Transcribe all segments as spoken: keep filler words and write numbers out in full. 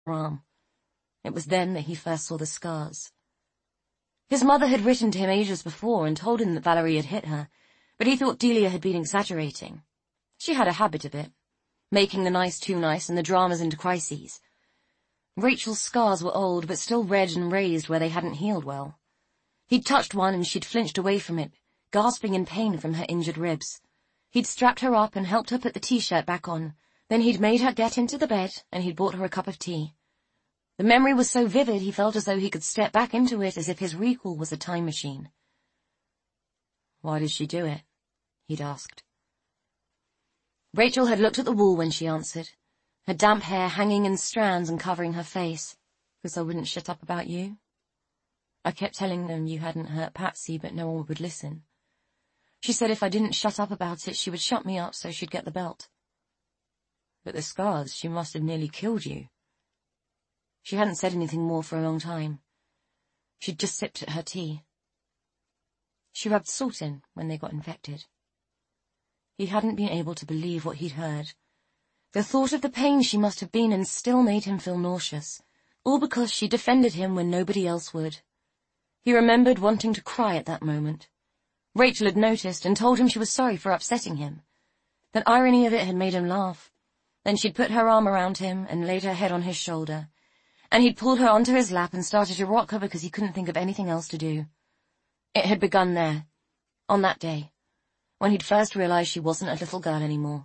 arm. It was then that he first saw the scars. His mother had written to him ages before and told him that Valerie had hit her, but he thought Delia had been exaggerating. She had a habit of it, making the nice too nice and the dramas into crises. Rachel's scars were old, but still red and raised where they hadn't healed well. He'd touched one and she'd flinched away from it, gasping in pain from her injured ribs. He'd strapped her up and helped her put the T-shirt back on. Then he'd made her get into the bed, and he'd bought her a cup of tea. The memory was so vivid he felt as though he could step back into it as if his recall was a time machine. "Why did she do it?" he'd asked. Rachel had looked at the wall when she answered, her damp hair hanging in strands and covering her face. "Because I wouldn't shut up about you. I kept telling them you hadn't hurt Patsy, but no one would listen. She said if I didn't shut up about it, she would shut me up so she'd get the belt. But the scars, she must have nearly killed you." She hadn't said anything more for a long time. She'd just sipped at her tea. She rubbed salt in when they got infected. He hadn't been able to believe what he'd heard. The thought of the pain she must have been in still made him feel nauseous, all because she defended him when nobody else would. He remembered wanting to cry at that moment. Rachel had noticed and told him she was sorry for upsetting him. The irony of it had made him laugh. Then she'd put her arm around him and laid her head on his shoulder, and he'd pulled her onto his lap and started to rock her because he couldn't think of anything else to do. It had begun there, on that day, when he'd first realized she wasn't a little girl anymore.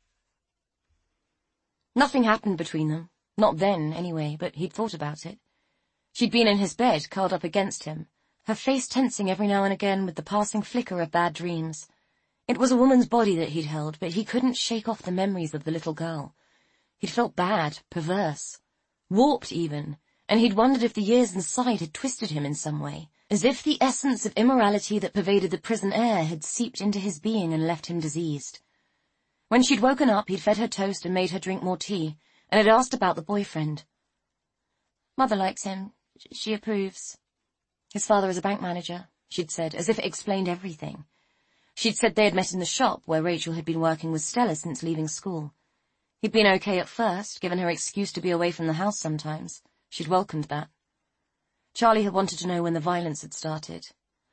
Nothing happened between them, not then, anyway, but he'd thought about it. She'd been in his bed, curled up against him, her face tensing every now and again with the passing flicker of bad dreams. It was a woman's body that he'd held, but he couldn't shake off the memories of the little girl. He'd felt bad, perverse, warped even, and he'd wondered if the years inside had twisted him in some way, as if the essence of immorality that pervaded the prison air had seeped into his being and left him diseased. When she'd woken up, he'd fed her toast and made her drink more tea, and had asked about the boyfriend. "Mother likes him. She approves. His father is a bank manager," she'd said, as if it explained everything. She'd said they had met in the shop where Rachel had been working with Stella since leaving school. He'd been okay at first, given her excuse to be away from the house sometimes. She'd welcomed that. Charlie had wanted to know when the violence had started.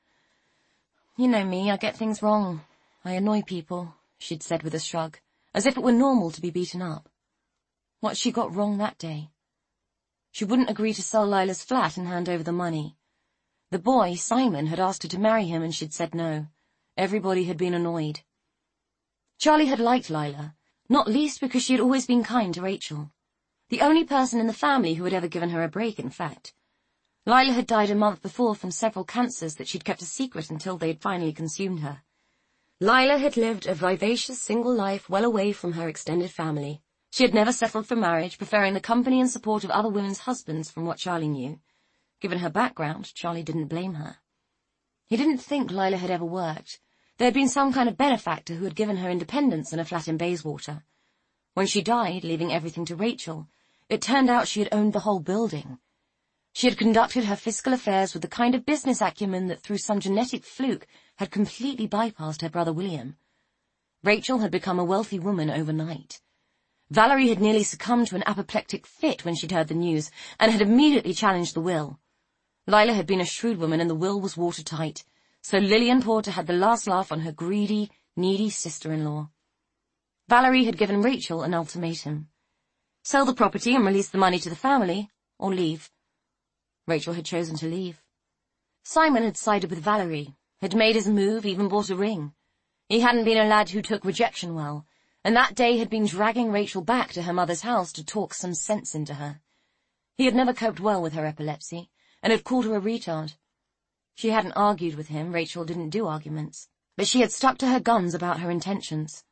"You know me, I get things wrong. I annoy people," she'd said with a shrug, as if it were normal to be beaten up. What she got wrong that day? She wouldn't agree to sell Lila's flat and hand over the money. The boy, Simon, had asked her to marry him and she'd said no. Everybody had been annoyed. Charlie had liked Lila, not least because she had always been kind to Rachel. The only person in the family who had ever given her a break, in fact. Lila had died a month before from several cancers that she'd kept a secret until they had finally consumed her. Lila had lived a vivacious single life well away from her extended family. She had never settled for marriage, preferring the company and support of other women's husbands from what Charlie knew. Given her background, Charlie didn't blame her. He didn't think Lila had ever worked. There had been some kind of benefactor who had given her independence and a flat in Bayswater. When she died, leaving everything to Rachel, it turned out she had owned the whole building. She had conducted her fiscal affairs with the kind of business acumen that through some genetic fluke had completely bypassed her brother William. Rachel had become a wealthy woman overnight. Valerie had nearly succumbed to an apoplectic fit when she'd heard the news, and had immediately challenged the will. Lila had been a shrewd woman, and the will was watertight, so Lillian Porter had the last laugh on her greedy, needy sister-in-law. Valerie had given Rachel an ultimatum. Sell the property and release the money to the family, or leave. Rachel had chosen to leave. Simon had sided with Valerie, had made his move, even bought a ring. He hadn't been a lad who took rejection well, and that day had been dragging Rachel back to her mother's house to talk some sense into her. He had never coped well with her epilepsy, and had called her a retard. She hadn't argued with him, Rachel didn't do arguments, but she had stuck to her guns about her intentions.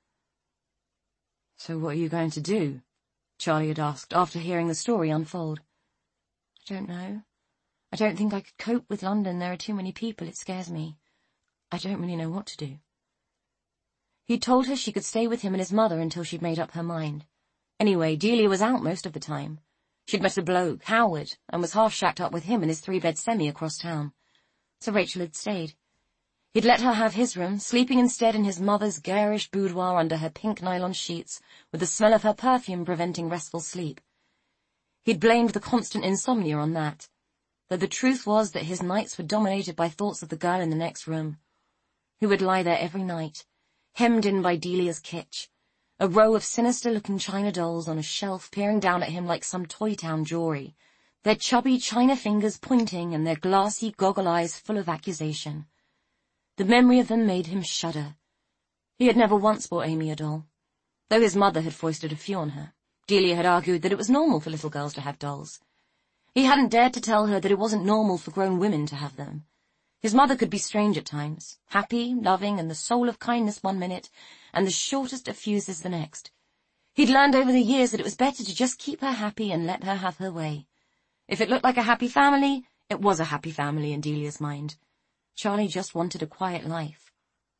"So what are you going to do?" Charlie had asked, after hearing the story unfold. "I don't know. I don't think I could cope with London. There are too many people. It scares me. I don't really know what to do." He'd told her she could stay with him and his mother until she'd made up her mind. Anyway, Delia was out most of the time. She'd met a bloke, Howard, and was half shacked up with him in his three-bed semi across town. So Rachel had stayed. He'd let her have his room, sleeping instead in his mother's garish boudoir under her pink nylon sheets, with the smell of her perfume preventing restful sleep. He'd blamed the constant insomnia on that, though the truth was that his nights were dominated by thoughts of the girl in the next room, who would lie there every night, hemmed in by Delia's kitsch, a row of sinister-looking china dolls on a shelf peering down at him like some Toy Town jewelry, their chubby china fingers pointing and their glassy goggle eyes full of accusation. The memory of them made him shudder. He had never once bought Amy a doll, though his mother had foisted a few on her. Delia had argued that it was normal for little girls to have dolls. He hadn't dared to tell her that it wasn't normal for grown women to have them. His mother could be strange at times, happy, loving, and the soul of kindness one minute, and the shortest of fuses the next. He'd learned over the years that it was better to just keep her happy and let her have her way. If it looked like a happy family, it was a happy family in Delia's mind. Charlie just wanted a quiet life.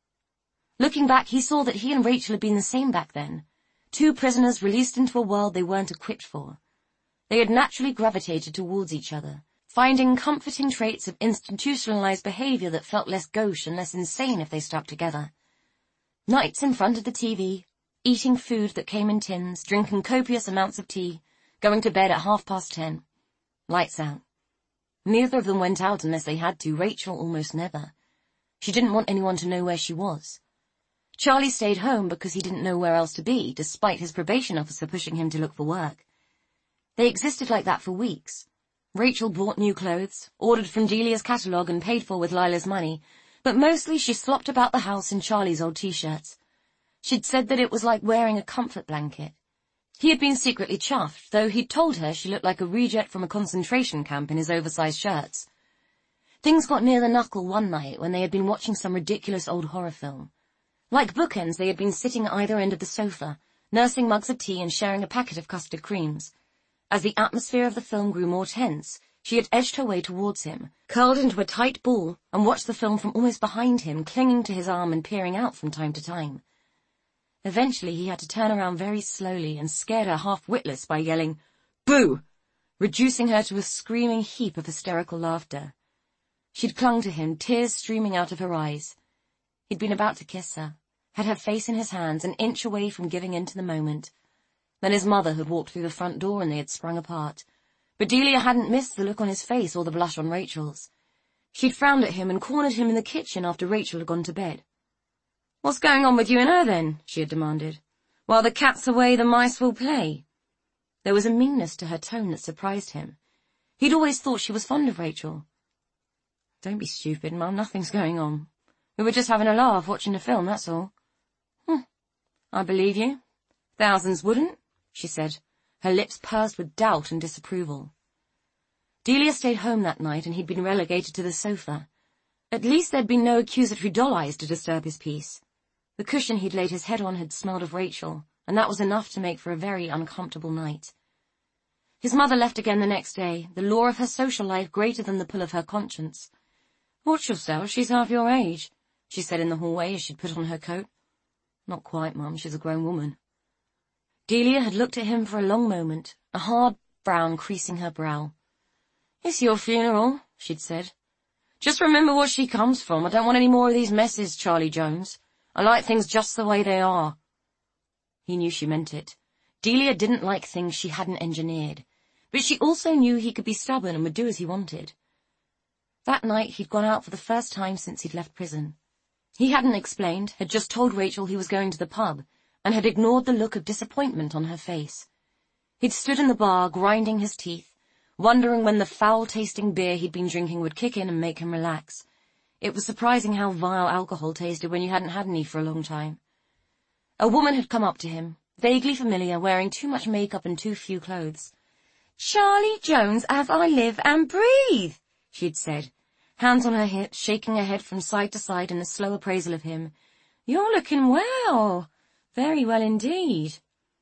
Looking back, he saw that he and Rachel had been the same back then. Two prisoners released into a world they weren't equipped for. They had naturally gravitated towards each other, finding comforting traits of institutionalized behavior that felt less gauche and less insane if they stuck together. Nights in front of the T V, eating food that came in tins, drinking copious amounts of tea, going to bed at half past ten. Lights out. Neither of them went out unless they had to, Rachel almost never. She didn't want anyone to know where she was. Charlie stayed home because he didn't know where else to be, despite his probation officer pushing him to look for work. They existed like that for weeks. Rachel bought new clothes, ordered from Delia's catalogue and paid for with Lila's money, but mostly she slopped about the house in Charlie's old t-shirts. She'd said that it was like wearing a comfort blanket. He had been secretly chuffed, though he'd told her she looked like a reject from a concentration camp in his oversized shirts. Things got near the knuckle one night when they had been watching some ridiculous old horror film. Like bookends, they had been sitting at either end of the sofa, nursing mugs of tea and sharing a packet of custard creams. As the atmosphere of the film grew more tense, she had edged her way towards him, curled into a tight ball, and watched the film from almost behind him, clinging to his arm and peering out from time to time. Eventually he had to turn around very slowly and scared her half witless by yelling, "Boo!" reducing her to a screaming heap of hysterical laughter. She'd clung to him, tears streaming out of her eyes. He'd been about to kiss her, had her face in his hands, an inch away from giving in to the moment. Then his mother had walked through the front door and they had sprung apart. But Delia hadn't missed the look on his face or the blush on Rachel's. She'd frowned at him and cornered him in the kitchen after Rachel had gone to bed. "What's going on with you and her, then?" she had demanded. "While the cat's away, the mice will play." There was a meanness to her tone that surprised him. He'd always thought she was fond of Rachel. "Don't be stupid, Mum, nothing's going on. We were just having a laugh, watching a film, that's all." "Hm, I believe you. Thousands wouldn't," she said, her lips pursed with doubt and disapproval. Delia stayed home that night and he'd been relegated to the sofa. At least there'd been no accusatory doll eyes to disturb his peace. The cushion he'd laid his head on had smelled of Rachel, and that was enough to make for a very uncomfortable night. His mother left again the next day, the law of her social life greater than the pull of her conscience. "Watch yourself, she's half your age," she said in the hallway as she'd put on her coat. "Not quite, Mum, she's a grown woman." Delia had looked at him for a long moment, a hard frown creasing her brow. "It's your funeral," she'd said. "Just remember what she comes from. I don't want any more of these messes, Charlie Jones. I like things just the way they are." He knew she meant it. Delia didn't like things she hadn't engineered, but she also knew he could be stubborn and would do as he wanted. That night he'd gone out for the first time since he'd left prison. He hadn't explained, had just told Rachel he was going to the pub, and had ignored the look of disappointment on her face. He'd stood in the bar, grinding his teeth, wondering when the foul-tasting beer he'd been drinking would kick in and make him relax. It was surprising how vile alcohol tasted when you hadn't had any for a long time. A woman had come up to him, vaguely familiar, wearing too much makeup and too few clothes. "Charlie Jones, as I live and breathe," she'd said, hands on her hips, shaking her head from side to side in a slow appraisal of him. "You're looking well. Very well indeed."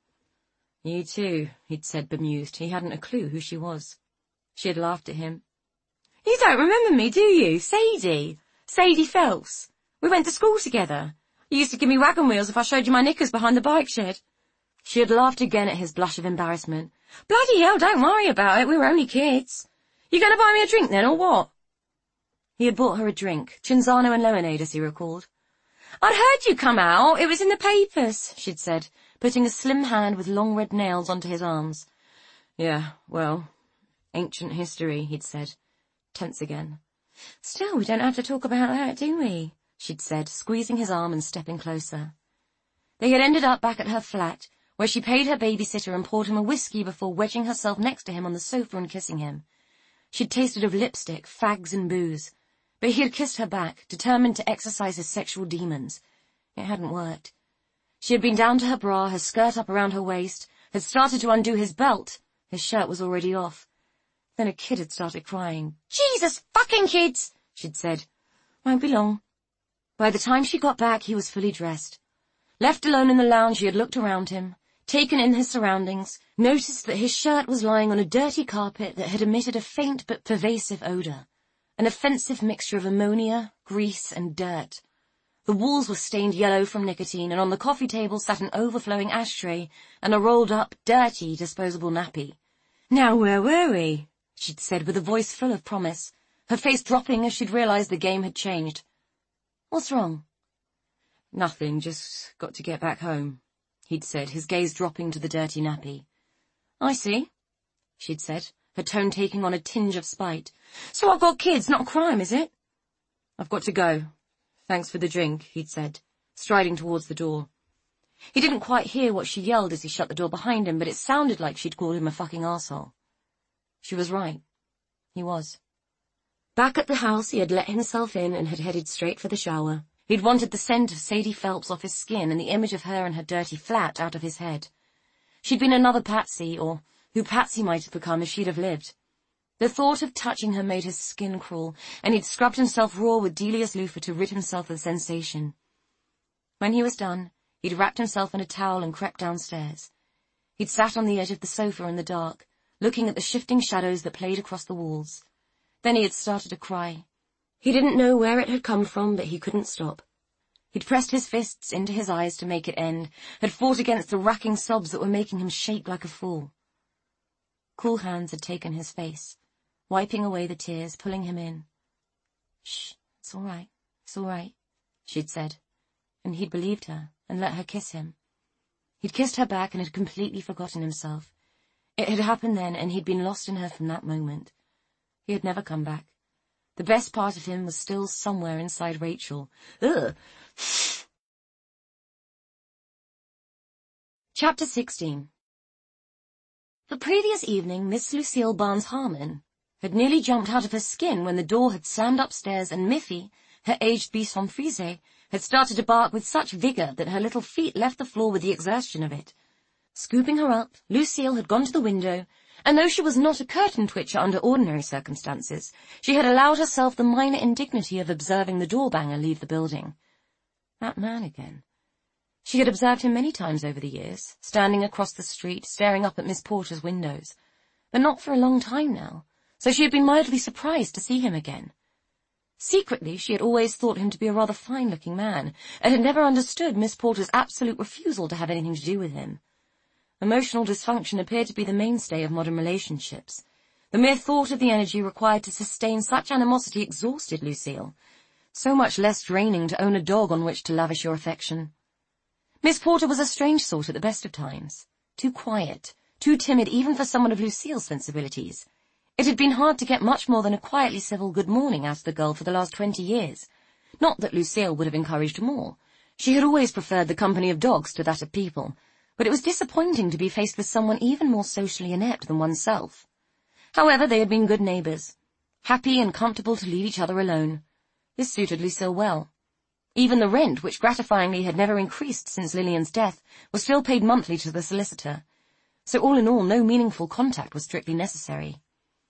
"You too," he'd said, bemused. He hadn't a clue who she was. She had laughed at him. "You don't remember me, do you? Sadie. Sadie Phelps. We went to school together. You used to give me wagon wheels if I showed you my knickers behind the bike shed." She had laughed again at his blush of embarrassment. "Bloody hell, don't worry about it. We were only kids. You going to buy me a drink then, or what?" He had bought her a drink, Cinzano and lemonade, as he recalled. "I'd heard you come out. It was in the papers," she'd said, putting a slim hand with long red nails onto his arms. Yeah, well, ancient history, he'd said, tense again. Still, we don't have to talk about that, do we? She'd said, squeezing his arm and stepping closer. They had ended up back at her flat, where she paid her babysitter and poured him a whiskey before wedging herself next to him on the sofa and kissing him. She'd tasted of lipstick, fags and booze, but he had kissed her back, determined to exercise his sexual demons. It hadn't worked. She had been down to her bra, her skirt up around her waist, had started to undo his belt. His shirt was already off. Then a kid had started crying. Jesus fucking kids, she'd said. Won't be long. By the time she got back, he was fully dressed. Left alone in the lounge, he had looked around him, taken in his surroundings, noticed that his shirt was lying on a dirty carpet that had emitted a faint but pervasive odour, an offensive mixture of ammonia, grease, and dirt. The walls were stained yellow from nicotine, and on the coffee table sat an overflowing ashtray and a rolled-up, dirty, disposable nappy. Now where were we? She'd said with a voice full of promise, her face dropping as she'd realised the game had changed. What's wrong? Nothing, just got to get back home, he'd said, his gaze dropping to the dirty nappy. I see, she'd said, her tone taking on a tinge of spite. So I've got kids, not a crime, is it? I've got to go. Thanks for the drink, he'd said, striding towards the door. He didn't quite hear what she yelled as he shut the door behind him, but it sounded like she'd called him a fucking arsehole. She was right. He was. Back at the house, he had let himself in and had headed straight for the shower. He'd wanted the scent of Sadie Phelps off his skin and the image of her and her dirty flat out of his head. She'd been another Patsy, or who Patsy might have become if she'd have lived. The thought of touching her made his skin crawl, and he'd scrubbed himself raw with Delia's loofah to rid himself of the sensation. When he was done, he'd wrapped himself in a towel and crept downstairs. He'd sat on the edge of the sofa in the dark, looking at the shifting shadows that played across the walls. Then he had started to cry. He didn't know where it had come from, but he couldn't stop. He'd pressed his fists into his eyes to make it end, had fought against the racking sobs that were making him shake like a fool. Cool hands had taken his face, wiping away the tears, pulling him in. Shh, it's all right, it's all right, she'd said, and he'd believed her and let her kiss him. He'd kissed her back and had completely forgotten himself. It had happened then, and he'd been lost in her from that moment. He had never come back. The best part of him was still somewhere inside Rachel. Ugh! Chapter sixteen. The previous evening, Miss Lucille Barnes-Harmon had nearly jumped out of her skin when the door had slammed upstairs and Miffy, her aged Bisson Frise, had started to bark with such vigour that her little feet left the floor with the exertion of it. Scooping her up, Lucille had gone to the window, and though she was not a curtain twitcher under ordinary circumstances, she had allowed herself the minor indignity of observing the door-banger leave the building. That man again. She had observed him many times over the years, standing across the street, staring up at Miss Porter's windows, but not for a long time now, so she had been mildly surprised to see him again. Secretly, she had always thought him to be a rather fine-looking man, and had never understood Miss Porter's absolute refusal to have anything to do with him. Emotional dysfunction appeared to be the mainstay of modern relationships. The mere thought of the energy required to sustain such animosity exhausted Lucille. So much less draining to own a dog on which to lavish your affection. Miss Porter was a strange sort at the best of times. Too quiet, too timid even for someone of Lucille's sensibilities. It had been hard to get much more than a quietly civil good morning out of the girl for the last twenty years. Not that Lucille would have encouraged more. She had always preferred the company of dogs to that of people, but it was disappointing to be faced with someone even more socially inept than oneself. However, they had been good neighbours, happy and comfortable to leave each other alone. This suited Lucille well. Even the rent, which gratifyingly had never increased since Lillian's death, was still paid monthly to the solicitor. So all in all, no meaningful contact was strictly necessary.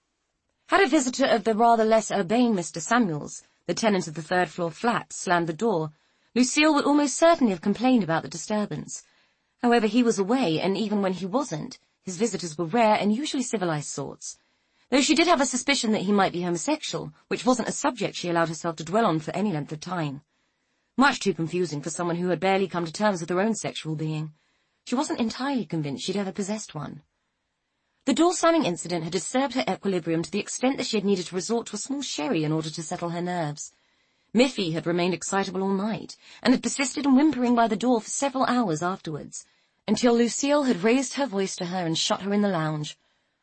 Had a visitor of the rather less urbane Mister Samuels, the tenant of the third-floor flat, slammed the door, Lucille would almost certainly have complained about the disturbance. However, he was away, and even when he wasn't, his visitors were rare and usually civilized sorts. Though she did have a suspicion that he might be homosexual, which wasn't a subject she allowed herself to dwell on for any length of time. Much too confusing for someone who had barely come to terms with her own sexual being. She wasn't entirely convinced she'd ever possessed one. The door-slamming incident had disturbed her equilibrium to the extent that she had needed to resort to a small sherry in order to settle her nerves. Miffy had remained excitable all night, and had persisted in whimpering by the door for several hours afterwards, until Lucille had raised her voice to her and shut her in the lounge.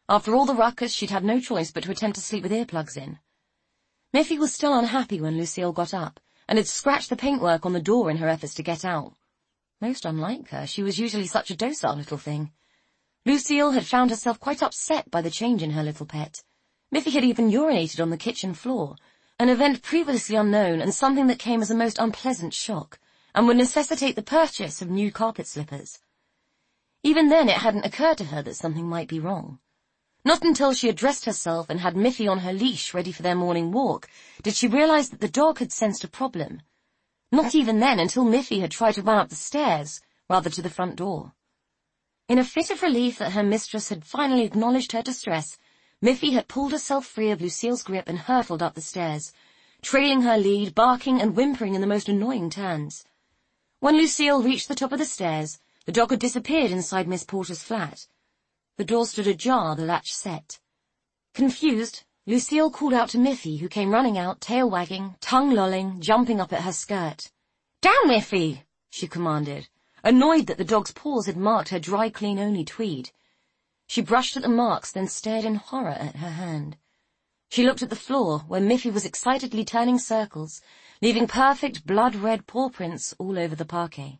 After all the ruckus, she'd had no choice but to attempt to sleep with earplugs in. Miffy was still unhappy when Lucille got up, and had scratched the paintwork on the door in her efforts to get out. Most unlike her, she was usually such a docile little thing. Lucille had found herself quite upset by the change in her little pet. Miffy had even urinated on the kitchen floor, an event previously unknown and something that came as a most unpleasant shock, and would necessitate the purchase of new carpet slippers. Even then it hadn't occurred to her that something might be wrong. Not until she had dressed herself and had Miffy on her leash ready for their morning walk did she realize that the dog had sensed a problem. Not even then, until Miffy had tried to run up the stairs, rather to the front door. In a fit of relief that her mistress had finally acknowledged her distress, Miffy had pulled herself free of Lucille's grip and hurtled up the stairs, trailing her lead, barking and whimpering in the most annoying turns. When Lucille reached the top of the stairs, the dog had disappeared inside Miss Porter's flat. The door stood ajar, the latch set. Confused, Lucille called out to Miffy, who came running out, tail wagging, tongue lolling, jumping up at her skirt. "Down, Miffy!" she commanded, annoyed that the dog's paws had marked her dry-clean-only tweed. She brushed at the marks, then stared in horror at her hand. She looked at the floor, where Miffy was excitedly turning circles, leaving perfect blood-red paw prints all over the parquet.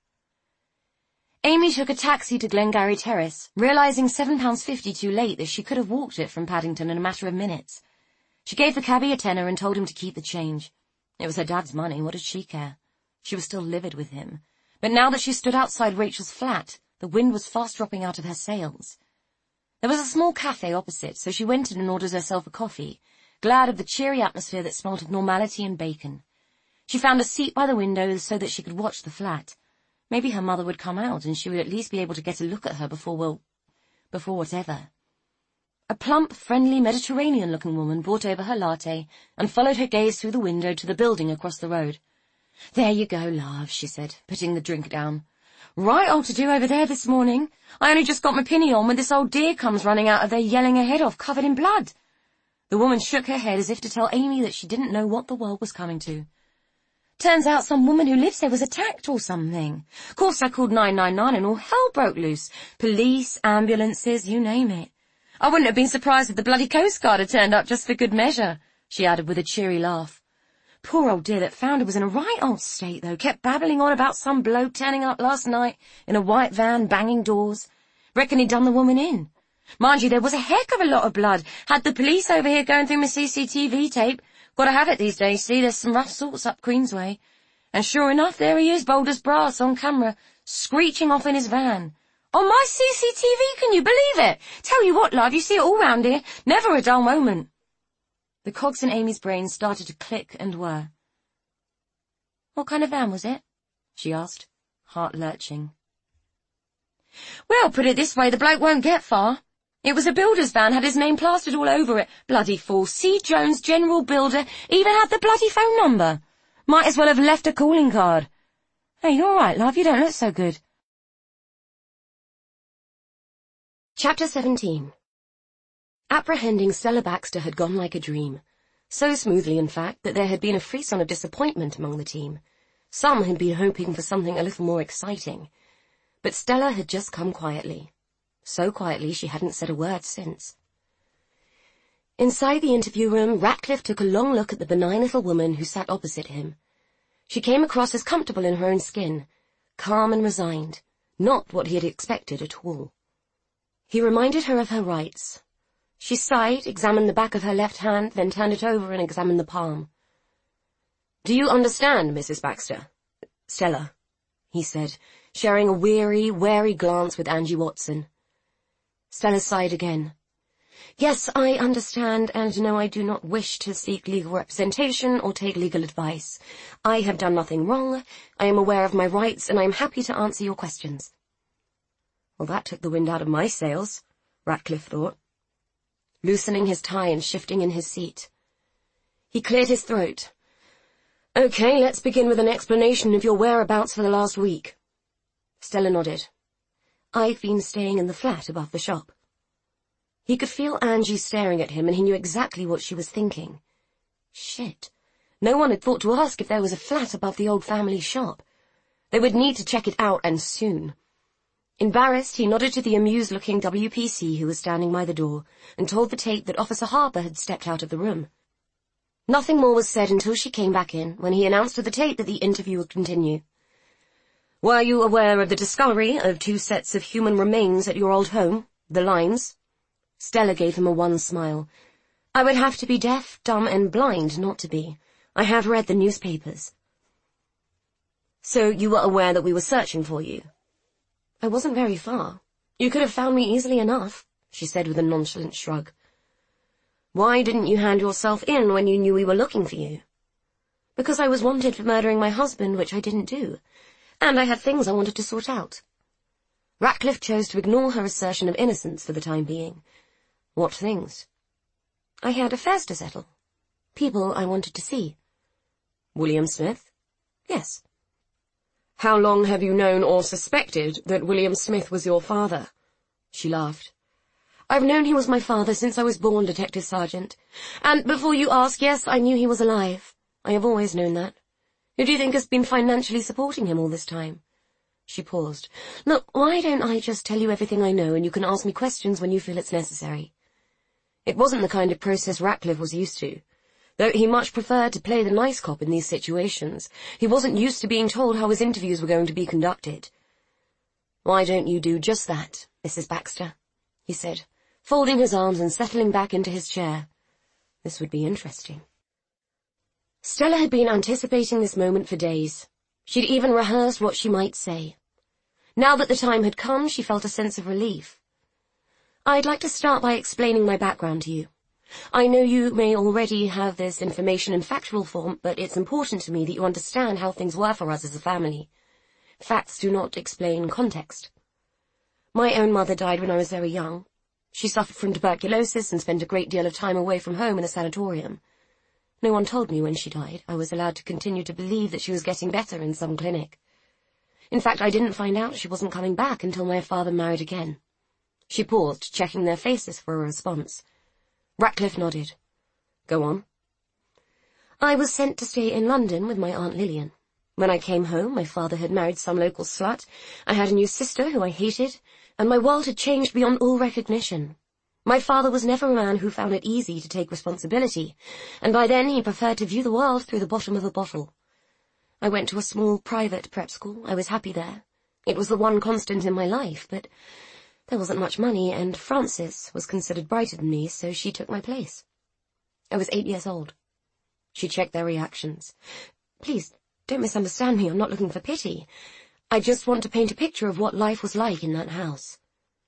Amy took a taxi to Glengarry Terrace, realizing seven pounds fifty too late that she could have walked it from Paddington in a matter of minutes. She gave the cabbie a tenner and told him to keep the change. It was her dad's money, what did she care? She was still livid with him. But now that she stood outside Rachel's flat, the wind was fast dropping out of her sails. There was a small cafe opposite, so she went in and ordered herself a coffee, glad of the cheery atmosphere that smelt of normality and bacon. She found a seat by the window so that she could watch the flat. Maybe her mother would come out and she would at least be able to get a look at her before, well, before whatever. A plump, friendly, Mediterranean-looking woman brought over her latte and followed her gaze through the window to the building across the road. "There you go, love," she said, putting the drink down. "Right old to-do over there this morning. I only just got my pinny on when this old dear comes running out of there yelling her head off, covered in blood." The woman shook her head as if to tell Amy that she didn't know what the world was coming to. "Turns out some woman who lives there was attacked or something. Course I called nine nine nine and all hell broke loose. Police, ambulances, you name it. I wouldn't have been surprised if the bloody Coast Guard had turned up just for good measure," she added with a cheery laugh. "Poor old dear that found her was in a right old state, though. Kept babbling on about some bloke turning up last night in a white van, banging doors. Reckon he'd done the woman in. Mind you, there was a heck of a lot of blood. Had the police over here going through my C C T V tape. Gotta have it these days, see, there's some rough sorts up Queensway. And sure enough, there he is, bold as brass, on camera, screeching off in his van. On my C C T V, can you believe it? Tell you what, love, you see it all round here. Never a dull moment." The cogs in Amy's brain started to click and whir. "What kind of van was it?" she asked, heart lurching. "Well, put it this way, the bloke won't get far. It was a builder's van, had his name plastered all over it. Bloody fool, C. Jones, General Builder, even had the bloody phone number. Might as well have left a calling card. Hey, you all right, love? You don't look so good." Chapter seventeen. Apprehending Stella Baxter had gone like a dream. So smoothly, in fact, that there had been a frisson of disappointment among the team. Some had been hoping for something a little more exciting. But Stella had just come quietly. So quietly she hadn't said a word since. Inside the interview room, Ratcliffe took a long look at the benign little woman who sat opposite him. She came across as comfortable in her own skin, calm and resigned, not what he had expected at all. He reminded her of her rights. She sighed, examined the back of her left hand, then turned it over and examined the palm. "Do you understand, Missus Baxter?" "Stella," he said, sharing a weary, wary glance with Angie Watson. Stella sighed again. "Yes, I understand, and no, I do not wish to seek legal representation or take legal advice. I have done nothing wrong. I am aware of my rights, and I am happy to answer your questions." Well, that took the wind out of my sails, Ratcliffe thought, loosening his tie and shifting in his seat. He cleared his throat. "Okay, let's begin with an explanation of your whereabouts for the last week." Stella nodded. "I've been staying in the flat above the shop." He could feel Angie staring at him, and he knew exactly what she was thinking. Shit. No one had thought to ask if there was a flat above the old family shop. They would need to check it out, and soon. Embarrassed, he nodded to the amused-looking W P C who was standing by the door and told the tape that Officer Harper had stepped out of the room. Nothing more was said until she came back in, when he announced to the tape that the interview would continue. "Were you aware of the discovery of two sets of human remains at your old home, the Limes?" Stella gave him a wan smile. "I would have to be deaf, dumb, and blind not to be. I have read the newspapers." "So you were aware that we were searching for you?" "I wasn't very far. You could have found me easily enough," she said with a nonchalant shrug. "Why didn't you hand yourself in when you knew we were looking for you?" "Because I was wanted for murdering my husband, which I didn't do. And I had things I wanted to sort out." Ratcliffe chose to ignore her assertion of innocence for the time being. "What things?" "I had affairs to settle. People I wanted to see." "William Smith?" "Yes." "How long have you known or suspected that William Smith was your father?" She laughed. "I've known he was my father since I was born, Detective Sergeant. And before you ask, yes, I knew he was alive. I have always known that. Who do you think has been financially supporting him all this time?" She paused. "Look, why don't I just tell you everything I know, and you can ask me questions when you feel it's necessary?" It wasn't the kind of process Ratcliffe was used to. Though he much preferred to play the nice cop in these situations, he wasn't used to being told how his interviews were going to be conducted. "Why don't you do just that, Missus Baxter?" he said, folding his arms and settling back into his chair. This would be interesting. Stella had been anticipating this moment for days. She'd even rehearsed what she might say. Now that the time had come, she felt a sense of relief. "I'd like to start by explaining my background to you. I know you may already have this information in factual form, but it's important to me that you understand how things were for us as a family. Facts do not explain context. My own mother died when I was very young. She suffered from tuberculosis and spent a great deal of time away from home in a sanatorium. No one told me when she died. I was allowed to continue to believe that she was getting better in some clinic. In fact, I didn't find out she wasn't coming back until my father married again." She paused, checking their faces for a response. Ratcliffe nodded. "Go on." "I was sent to stay in London with my Aunt Lillian. When I came home, my father had married some local slut, I had a new sister who I hated, and my world had changed beyond all recognition. My father was never a man who found it easy to take responsibility, and by then he preferred to view the world through the bottom of a bottle. I went to a small private prep school. I was happy there. It was the one constant in my life, but there wasn't much money, and Frances was considered brighter than me, so she took my place. I was eight years old." She checked their reactions. "Please, don't misunderstand me. I'm not looking for pity. I just want to paint a picture of what life was like in that house.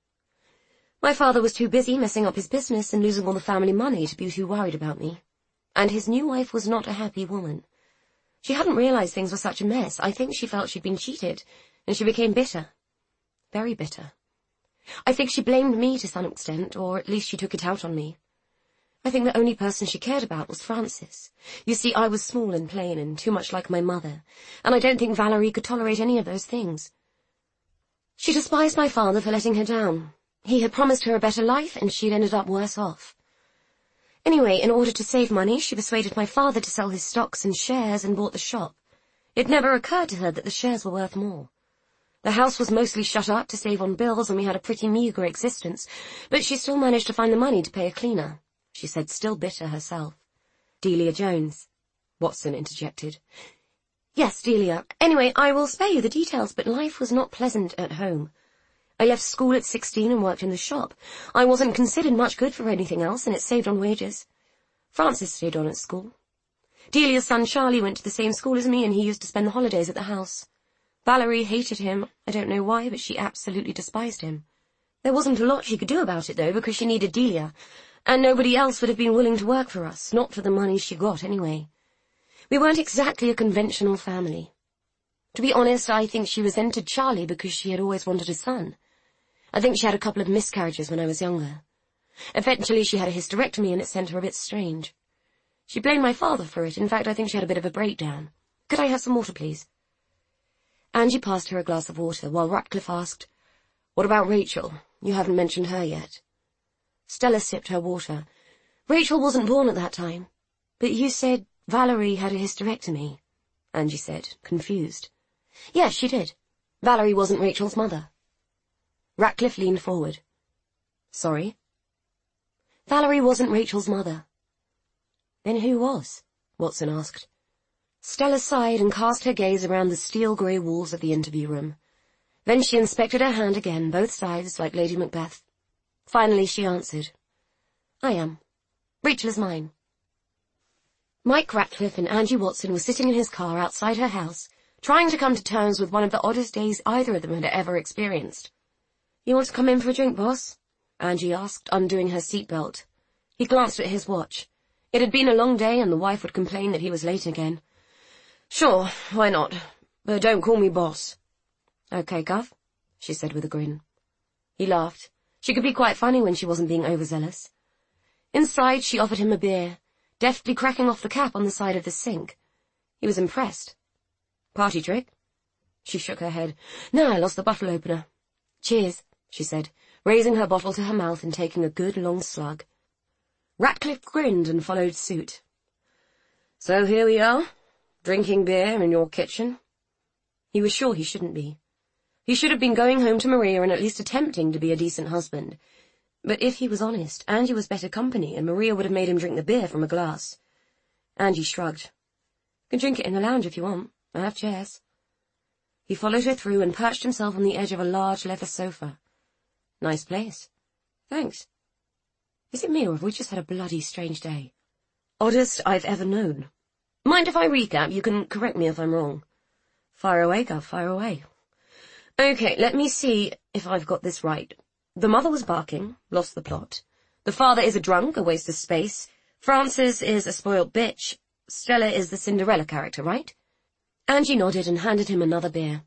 My father was too busy messing up his business and losing all the family money to be too worried about me. And his new wife was not a happy woman. She hadn't realized things were such a mess. I think she felt she'd been cheated, and she became bitter. Very bitter. I think she blamed me to some extent, or at least she took it out on me. I think the only person she cared about was Frances. You see, I was small and plain and too much like my mother, and I don't think Valerie could tolerate any of those things. She despised my father for letting her down. He had promised her a better life, and she'd ended up worse off. Anyway, in order to save money, she persuaded my father to sell his stocks and shares and bought the shop. It never occurred to her that the shares were worth more. The house was mostly shut up to save on bills, and we had a pretty meagre existence, but she still managed to find the money to pay a cleaner," she said, still bitter herself. "Delia Jones," Watson interjected. "Yes, Delia. Anyway, I will spare you the details, but life was not pleasant at home. I left school at sixteen and worked in the shop. I wasn't considered much good for anything else, and it saved on wages. Frances stayed on at school. Delia's son Charlie went to the same school as me, and he used to spend the holidays at the house. Valerie hated him. I don't know why, but she absolutely despised him. There wasn't a lot she could do about it, though, because she needed Delia, and nobody else would have been willing to work for us, not for the money she got anyway. We weren't exactly a conventional family. To be honest, I think she resented Charlie because she had always wanted a son. I think she had a couple of miscarriages when I was younger. Eventually she had a hysterectomy, and it sent her a bit strange. She blamed my father for it. In fact, I think she had a bit of a breakdown. Could I have some water, please?" Angie passed her a glass of water, while Ratcliffe asked, "What about Rachel? You haven't mentioned her yet." Stella sipped her water. "Rachel wasn't born at that time. But you said Valerie had a hysterectomy," Angie said, confused. "Yes, she did. Valerie wasn't Rachel's mother." Ratcliffe leaned forward. Sorry? Valerie wasn't Rachel's mother. Then who was? Watson asked. Stella sighed and cast her gaze around the steel-grey walls of the interview room. Then she inspected her hand again, both sides, like Lady Macbeth. Finally she answered. I am. Rachel is mine. Mike Ratcliffe and Angie Watson were sitting in his car outside her house, trying to come to terms with one of the oddest days either of them had ever experienced. You want to come in for a drink, boss? Angie asked, undoing her seatbelt. He glanced at his watch. It had been a long day, and the wife would complain that he was late again. Sure, why not? But don't call me boss. Okay, Gov, she said with a grin. He laughed. She could be quite funny when she wasn't being overzealous. Inside, she offered him a beer, deftly cracking off the cap on the side of the sink. He was impressed. Party trick? She shook her head. No, I lost the bottle opener. Cheers, she said, raising her bottle to her mouth and taking a good long slug. Ratcliffe grinned and followed suit. So here we are, drinking beer in your kitchen. He was sure he shouldn't be. He should have been going home to Maria and at least attempting to be a decent husband. But if he was honest, Angie was better company, and Maria would have made him drink the beer from a glass. Angie shrugged. You can drink it in the lounge if you want. I have chairs. He followed her through and perched himself on the edge of a large leather sofa. Nice place. Thanks. Is it me, or have we just had a bloody strange day? Oddest I've ever known. Mind if I recap? You can correct me if I'm wrong. Fire away, Gov, fire away. Okay, let me see if I've got this right. The mother was barking, lost the plot. The father is a drunk, a waste of space. Frances is a spoilt bitch. Stella is the Cinderella character, right? Angie nodded and handed him another beer.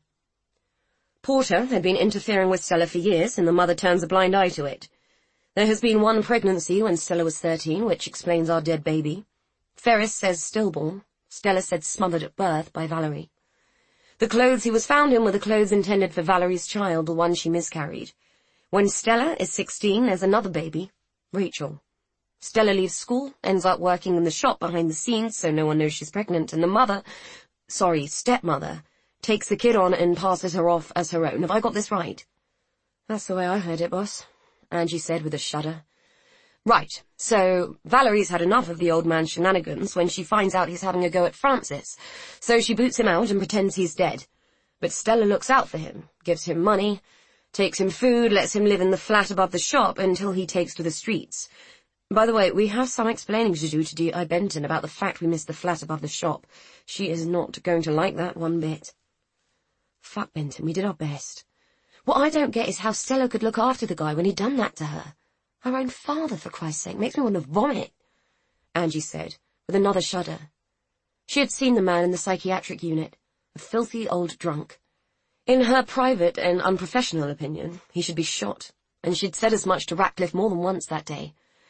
Porter had been interfering with Stella for years, and the mother turns a blind eye to it. There has been one pregnancy when Stella was thirteen, which explains our dead baby. Ferris says stillborn. Stella said smothered at birth by Valerie. The clothes he was found in were the clothes intended for Valerie's child, the one she miscarried. When Stella is sixteen, there's another baby, Rachel. Stella leaves school, ends up working in the shop behind the scenes so no one knows she's pregnant, and the mother, sorry, stepmother, takes the kid on and passes her off as her own. Have I got this right? That's the way I heard it, boss, Angie said with a shudder. Right, so Valerie's had enough of the old man's shenanigans when she finds out he's having a go at Francis, so she boots him out and pretends he's dead. But Stella looks out for him, gives him money, takes him food, lets him live in the flat above the shop until he takes to the streets. By the way, we have some explaining to do to D I Benton about the fact we missed the flat above the shop. She is not going to like that one bit. Fuck Benton, we did our best. What I don't get is how Stella could look after the guy when he'd done that to her. Her own father, for Christ's sake, makes me want to vomit, Angie said, with another shudder. She had seen the man in the psychiatric unit, a filthy old drunk. In her private and unprofessional opinion, he should be shot, and she'd said as much to Ratcliffe more than once that day.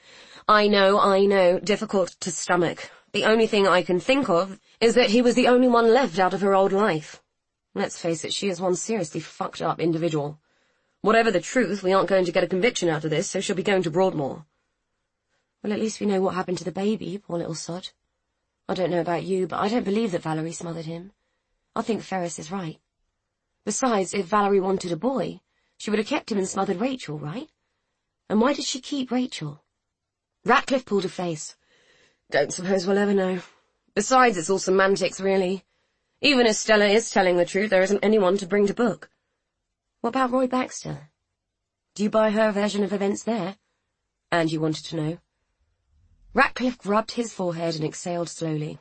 I know, I know, difficult to stomach. The only thing I can think of is that he was the only one left out of her old life. Let's face it, she is one seriously fucked up individual. Whatever the truth, we aren't going to get a conviction out of this, so she'll be going to Broadmoor. Well, at least we know what happened to the baby, poor little sod. I don't know about you, but I don't believe that Valerie smothered him. I think Ferris is right. Besides, if Valerie wanted a boy, she would have kept him and smothered Rachel, right? And why did she keep Rachel? Ratcliffe pulled a face. Don't suppose we'll ever know. Besides, it's all semantics, really. Even if Stella is telling the truth, there isn't anyone to bring to book. What about Roy Baxter? Do you buy her version of events there? Angie wanted to know. Ratcliffe rubbed his forehead and exhaled slowly.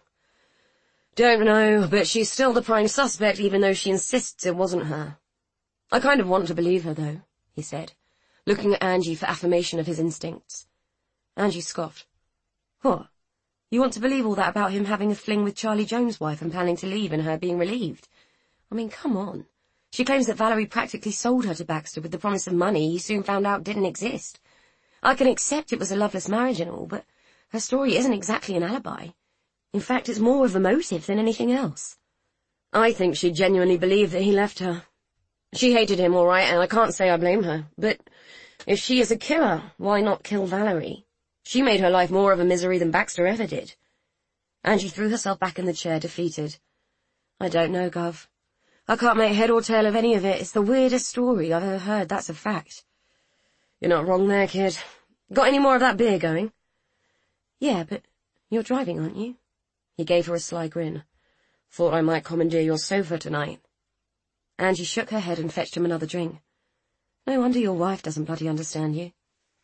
Don't know, but she's still the prime suspect, even though she insists it wasn't her. I kind of want to believe her, though, he said, looking at Angie for affirmation of his instincts. Angie scoffed. What? You want to believe all that about him having a fling with Charlie Jones' wife and planning to leave and her being relieved? I mean, come on. She claims that Valerie practically sold her to Baxter with the promise of money he soon found out didn't exist. I can accept it was a loveless marriage and all, but her story isn't exactly an alibi. In fact, it's more of a motive than anything else. I think she genuinely believed that he left her. She hated him, all right, and I can't say I blame her. But if she is a killer, why not kill Valerie? She made her life more of a misery than Baxter ever did. Angie threw herself back in the chair, defeated. I don't know, Gov. I can't make head or tail of any of it. It's the weirdest story I've ever heard, that's a fact. You're not wrong there, kid. Got any more of that beer going? Yeah, but you're driving, aren't you? He gave her a sly grin. Thought I might commandeer your sofa tonight. Angie shook her head and fetched him another drink. No wonder your wife doesn't bloody understand you.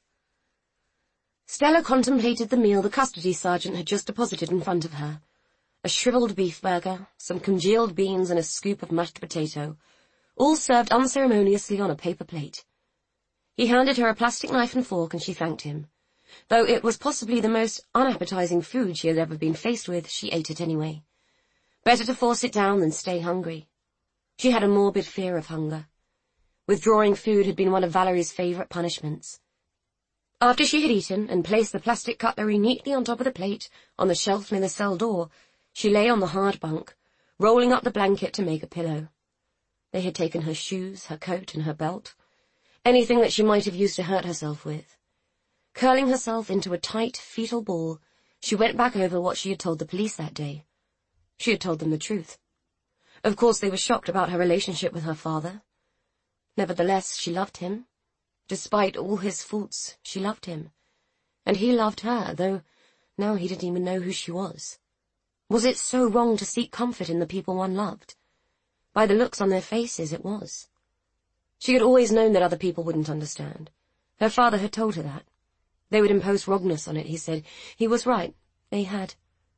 Stella contemplated the meal the custody sergeant had just deposited in front of her. A shriveled beef burger, some congealed beans and a scoop of mashed potato, all served unceremoniously on a paper plate. He handed her a plastic knife and fork and she thanked him. Though it was possibly the most unappetizing food she had ever been faced with, she ate it anyway. Better to force it down than stay hungry. She had a morbid fear of hunger. Withdrawing food had been one of Valerie's favourite punishments. After she had eaten and placed the plastic cutlery neatly on top of the plate on the shelf near the cell door, she lay on the hard bunk, rolling up the blanket to make a pillow. They had taken her shoes, her coat, and her belt, anything that she might have used to hurt herself with. Curling herself into a tight, fetal ball, she went back over what she had told the police that day. She had told them the truth. Of course, they were shocked about her relationship with her father. Nevertheless, she loved him. Despite all his faults, she loved him. And he loved her, though now he didn't even know who she was. Was it so wrong to seek comfort in the people one loved? By the looks on their faces, it was. She had always known that other people wouldn't understand. Her father had told her that. They would impose wrongness on it, he said. He was right. They had.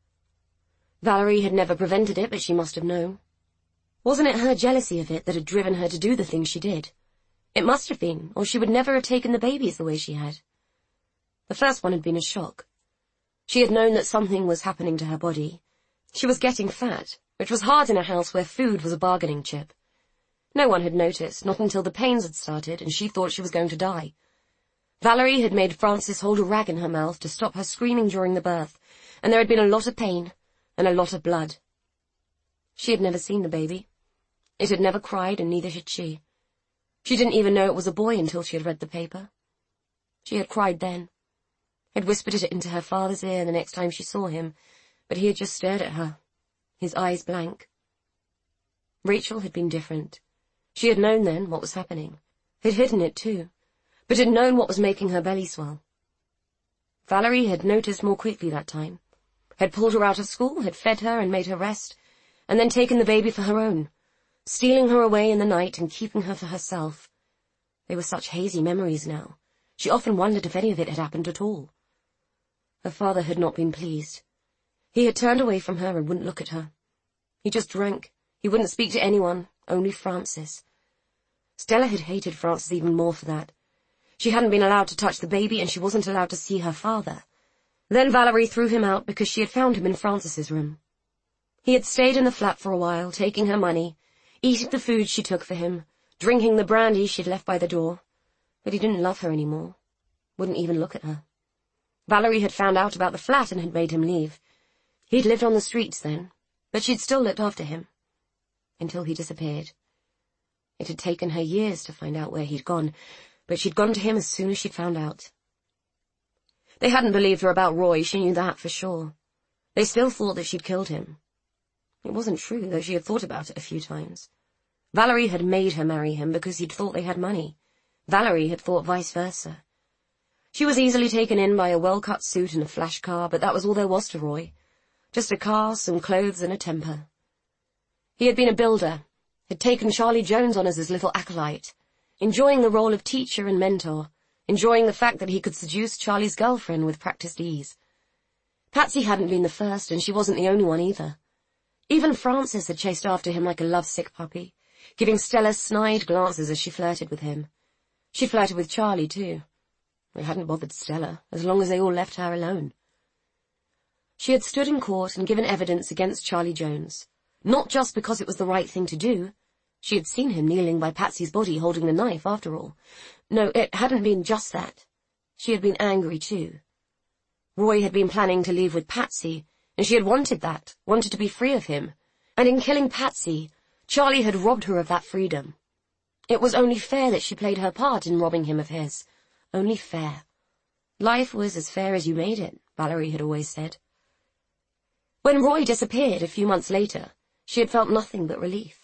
Valerie had never prevented it, but she must have known. Wasn't it her jealousy of it that had driven her to do the things she did? It must have been, or she would never have taken the babies the way she had. The first one had been a shock. She had known that something was happening to her body. She was getting fat, which was hard in a house where food was a bargaining chip. No one had noticed, not until the pains had started, and she thought she was going to die. Valerie had made Frances hold a rag in her mouth to stop her screaming during the birth, and there had been a lot of pain and a lot of blood. She had never seen the baby. It had never cried, and neither had she. She didn't even know it was a boy until she had read the paper. She had cried then, had whispered it into her father's ear the next time she saw him, but he had just stared at her, his eyes blank. Rachel had been different. She had known then what was happening, had hidden it too, but had known what was making her belly swell. Valerie had noticed more quickly that time, had pulled her out of school, had fed her and made her rest, and then taken the baby for her own, stealing her away in the night and keeping her for herself. They were such hazy memories now. She often wondered if any of it had happened at all. Her father had not been pleased. He had turned away from her and wouldn't look at her. He just drank. He wouldn't speak to anyone, only Frances. Stella had hated Frances even more for that. She hadn't been allowed to touch the baby, and she wasn't allowed to see her father. Then Valerie threw him out because she had found him in Frances's room. He had stayed in the flat for a while, taking her money, eating the food she took for him, drinking the brandy she'd left by the door. But he didn't love her anymore. Wouldn't even look at her. Valerie had found out about the flat and had made him leave. He'd lived on the streets then, but she'd still looked after him. Until he disappeared. It had taken her years to find out where he'd gone, but she'd gone to him as soon as she'd found out. They hadn't believed her about Roy, she knew that for sure. They still thought that she'd killed him. It wasn't true, though she had thought about it a few times. Valerie had made her marry him because he'd thought they had money. Valerie had thought vice versa. She was easily taken in by a well-cut suit and a flash car, but that was all there was to Roy. Just a car, some clothes, and a temper. He had been a builder, had taken Charlie Jones on as his little acolyte, enjoying the role of teacher and mentor, enjoying the fact that he could seduce Charlie's girlfriend with practiced ease. Patsy hadn't been the first, and she wasn't the only one either. Even Frances had chased after him like a lovesick puppy, giving Stella snide glances as she flirted with him. She flirted with Charlie, too. It hadn't bothered Stella, as long as they all left her alone. She had stood in court and given evidence against Charlie Jones, not just because it was the right thing to do. She had seen him kneeling by Patsy's body holding the knife, after all. No, it hadn't been just that. She had been angry, too. Roy had been planning to leave with Patsy, and she had wanted that, wanted to be free of him. And in killing Patsy, Charlie had robbed her of that freedom. It was only fair that she played her part in robbing him of his. Only fair. Life was as fair as you made it, Valerie had always said. When Roy disappeared a few months later, she had felt nothing but relief.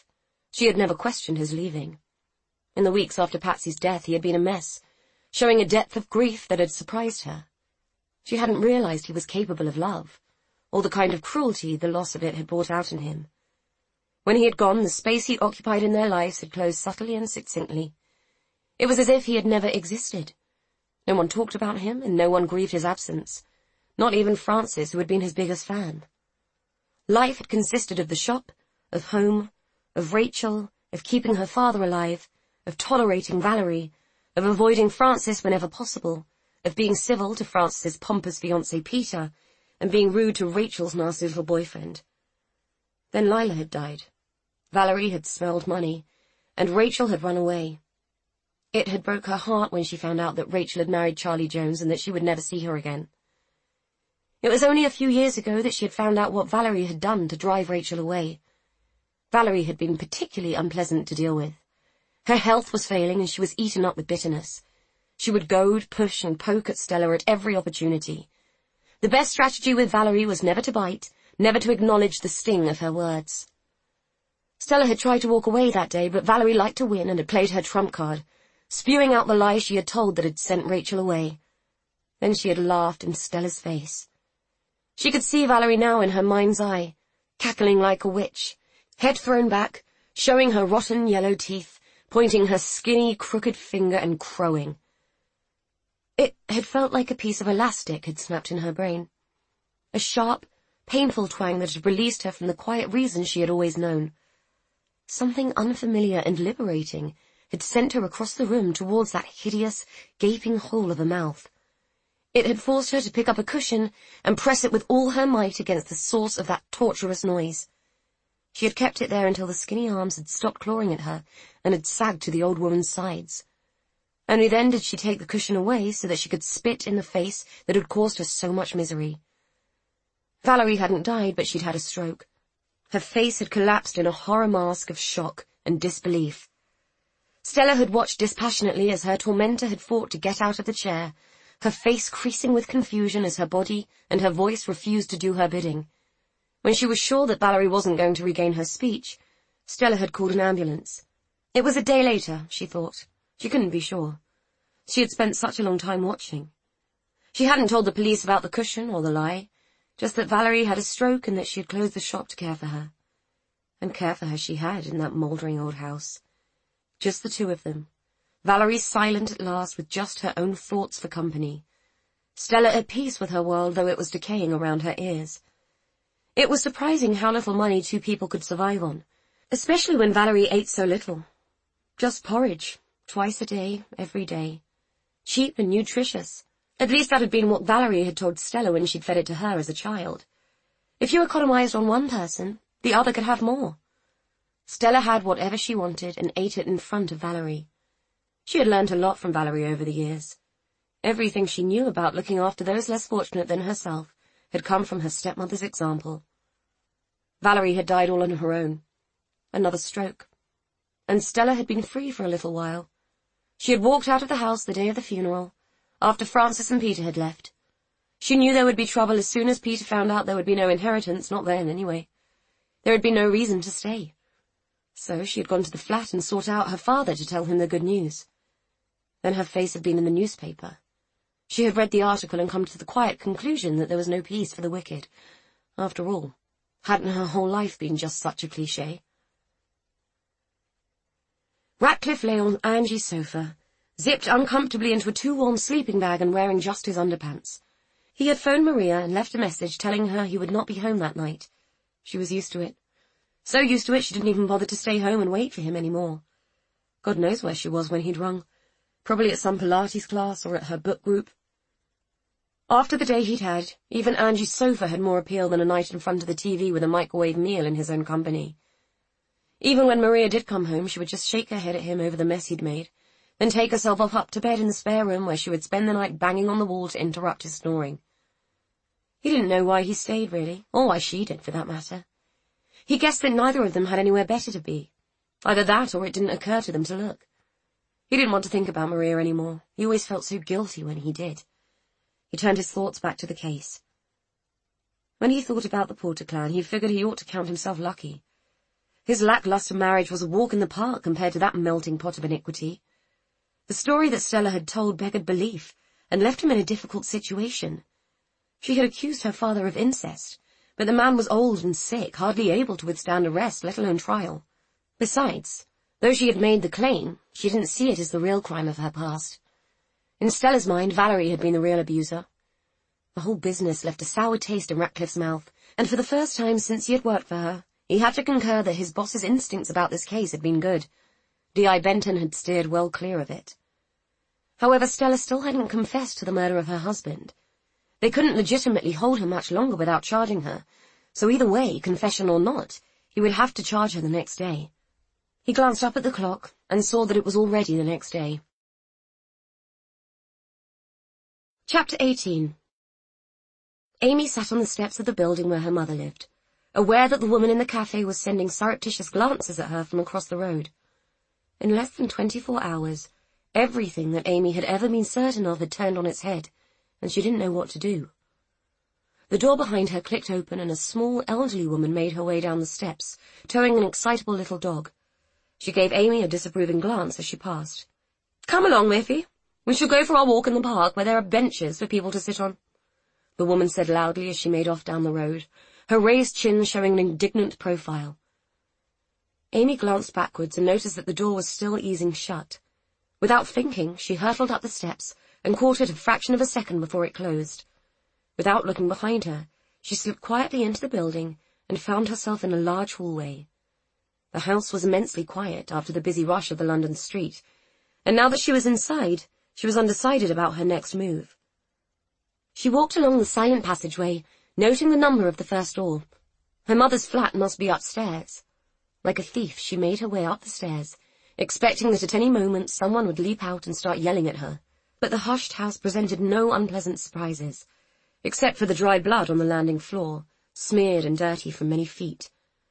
She had never questioned his leaving. In the weeks after Patsy's death, he had been a mess, showing a depth of grief that had surprised her. She hadn't realized he was capable of love, or the kind of cruelty the loss of it had brought out in him. When he had gone, the space he occupied in their lives had closed subtly and succinctly. It was as if he had never existed. No one talked about him, and no one grieved his absence, not even Frances, who had been his biggest fan. Life had consisted of the shop, of home, of Rachel, of keeping her father alive, of tolerating Valerie, of avoiding Frances whenever possible, of being civil to Frances's pompous fiancé Peter, and being rude to Rachel's nasty little boyfriend. Then Lila had died. Valerie had smelled money, and Rachel had run away. It had broke her heart when she found out that Rachel had married Charlie Jones and that she would never see her again. It was only a few years ago that she had found out what Valerie had done to drive Rachel away. Valerie had been particularly unpleasant to deal with. Her health was failing and she was eaten up with bitterness. She would goad, push, and poke at Stella at every opportunity. The best strategy with Valerie was never to bite, never to acknowledge the sting of her words. Stella had tried to walk away that day, but Valerie liked to win and had played her trump card, spewing out the lie she had told that had sent Rachel away. Then she had laughed in Stella's face. She could see Valerie now in her mind's eye, cackling like a witch, head thrown back, showing her rotten yellow teeth, pointing her skinny, crooked finger and crowing. It had felt like a piece of elastic had snapped in her brain. A sharp, painful twang that had released her from the quiet reason she had always known. Something unfamiliar and liberating had sent her across the room towards that hideous, gaping hole of a mouth. It had forced her to pick up a cushion and press it with all her might against the source of that torturous noise. She had kept it there until the skinny arms had stopped clawing at her and had sagged to the old woman's sides. Only then did she take the cushion away so that she could spit in the face that had caused her so much misery. Valerie hadn't died, but she'd had a stroke. Her face had collapsed in a horror mask of shock and disbelief. Stella had watched dispassionately as her tormentor had fought to get out of the chair, her face creasing with confusion as her body and her voice refused to do her bidding. When she was sure that Valerie wasn't going to regain her speech, Stella had called an ambulance. It was a day later, she thought. She couldn't be sure. She had spent such a long time watching. She hadn't told the police about the cushion or the lie, just that Valerie had a stroke and that she had closed the shop to care for her. And care for her she had in that mouldering old house. Just the two of them. Valerie silent at last with just her own thoughts for company. Stella at peace with her world, though it was decaying around her ears. It was surprising how little money two people could survive on, especially when Valerie ate so little. Just porridge, twice a day, every day. Cheap and nutritious. At least that had been what Valerie had told Stella when she'd fed it to her as a child. If you economized on one person, the other could have more. Stella had whatever she wanted and ate it in front of Valerie. She had learned a lot from Valerie over the years. Everything she knew about looking after those less fortunate than herself had come from her stepmother's example. Valerie had died all on her own. Another stroke. And Stella had been free for a little while. She had walked out of the house the day of the funeral, after Frances and Peter had left. She knew there would be trouble as soon as Peter found out there would be no inheritance, not then, anyway. There had been no reason to stay. So she had gone to the flat and sought out her father to tell him the good news. Then her face had been in the newspaper. She had read the article and come to the quiet conclusion that there was no peace for the wicked. After all, hadn't her whole life been just such a cliché? Ratcliffe lay on Angie's sofa, zipped uncomfortably into a too-warm sleeping bag and wearing just his underpants. He had phoned Maria and left a message telling her he would not be home that night. She was used to it. So used to it she didn't even bother to stay home and wait for him any more. God knows where she was when he'd rung. Probably at some Pilates class or at her book group. After the day he'd had, even Angie's sofa had more appeal than a night in front of the T V with a microwave meal in his own company. Even when Maria did come home, she would just shake her head at him over the mess he'd made, then take herself off up to bed in the spare room where she would spend the night banging on the wall to interrupt his snoring. He didn't know why he stayed, really, or why she did, for that matter. He guessed that neither of them had anywhere better to be. Either that or it didn't occur to them to look. He didn't want to think about Maria anymore. He always felt so guilty when he did. He turned his thoughts back to the case. When he thought about the Porter clan, he figured he ought to count himself lucky. His lackluster marriage was a walk in the park compared to that melting pot of iniquity. The story that Stella had told beggared belief and left him in a difficult situation. She had accused her father of incest, but the man was old and sick, hardly able to withstand arrest, let alone trial. Besides, though she had made the claim, she didn't see it as the real crime of her past. In Stella's mind, Valerie had been the real abuser. The whole business left a sour taste in Ratcliffe's mouth, and for the first time since he had worked for her, he had to concur that his boss's instincts about this case had been good. D I Benton had steered well clear of it. However, Stella still hadn't confessed to the murder of her husband. They couldn't legitimately hold her much longer without charging her, so either way, confession or not, he would have to charge her the next day. He glanced up at the clock and saw that it was already the next day. Chapter eighteen. Amy sat on the steps of the building where her mother lived, aware that the woman in the cafe was sending surreptitious glances at her from across the road. In less than twenty-four hours, everything that Amy had ever been certain of had turned on its head, and she didn't know what to do. The door behind her clicked open, and a small, elderly woman made her way down the steps, towing an excitable little dog. She gave Amy a disapproving glance as she passed. "Come along, Miffy. We shall go for our walk in the park, where there are benches for people to sit on," the woman said loudly as she made off down the road, her raised chin showing an indignant profile. Amy glanced backwards and noticed that the door was still easing shut. Without thinking, she hurtled up the steps and caught it a fraction of a second before it closed. Without looking behind her, she slipped quietly into the building and found herself in a large hallway. The house was immensely quiet after the busy rush of the London street, and now that she was inside, she was undecided about her next move. She walked along the silent passageway, noting the number of the first door. Her mother's flat must be upstairs. Like a thief, she made her way up the stairs, expecting that at any moment someone would leap out and start yelling at her. But the hushed house presented no unpleasant surprises, except for the dry blood on the landing floor, smeared and dirty from many feet.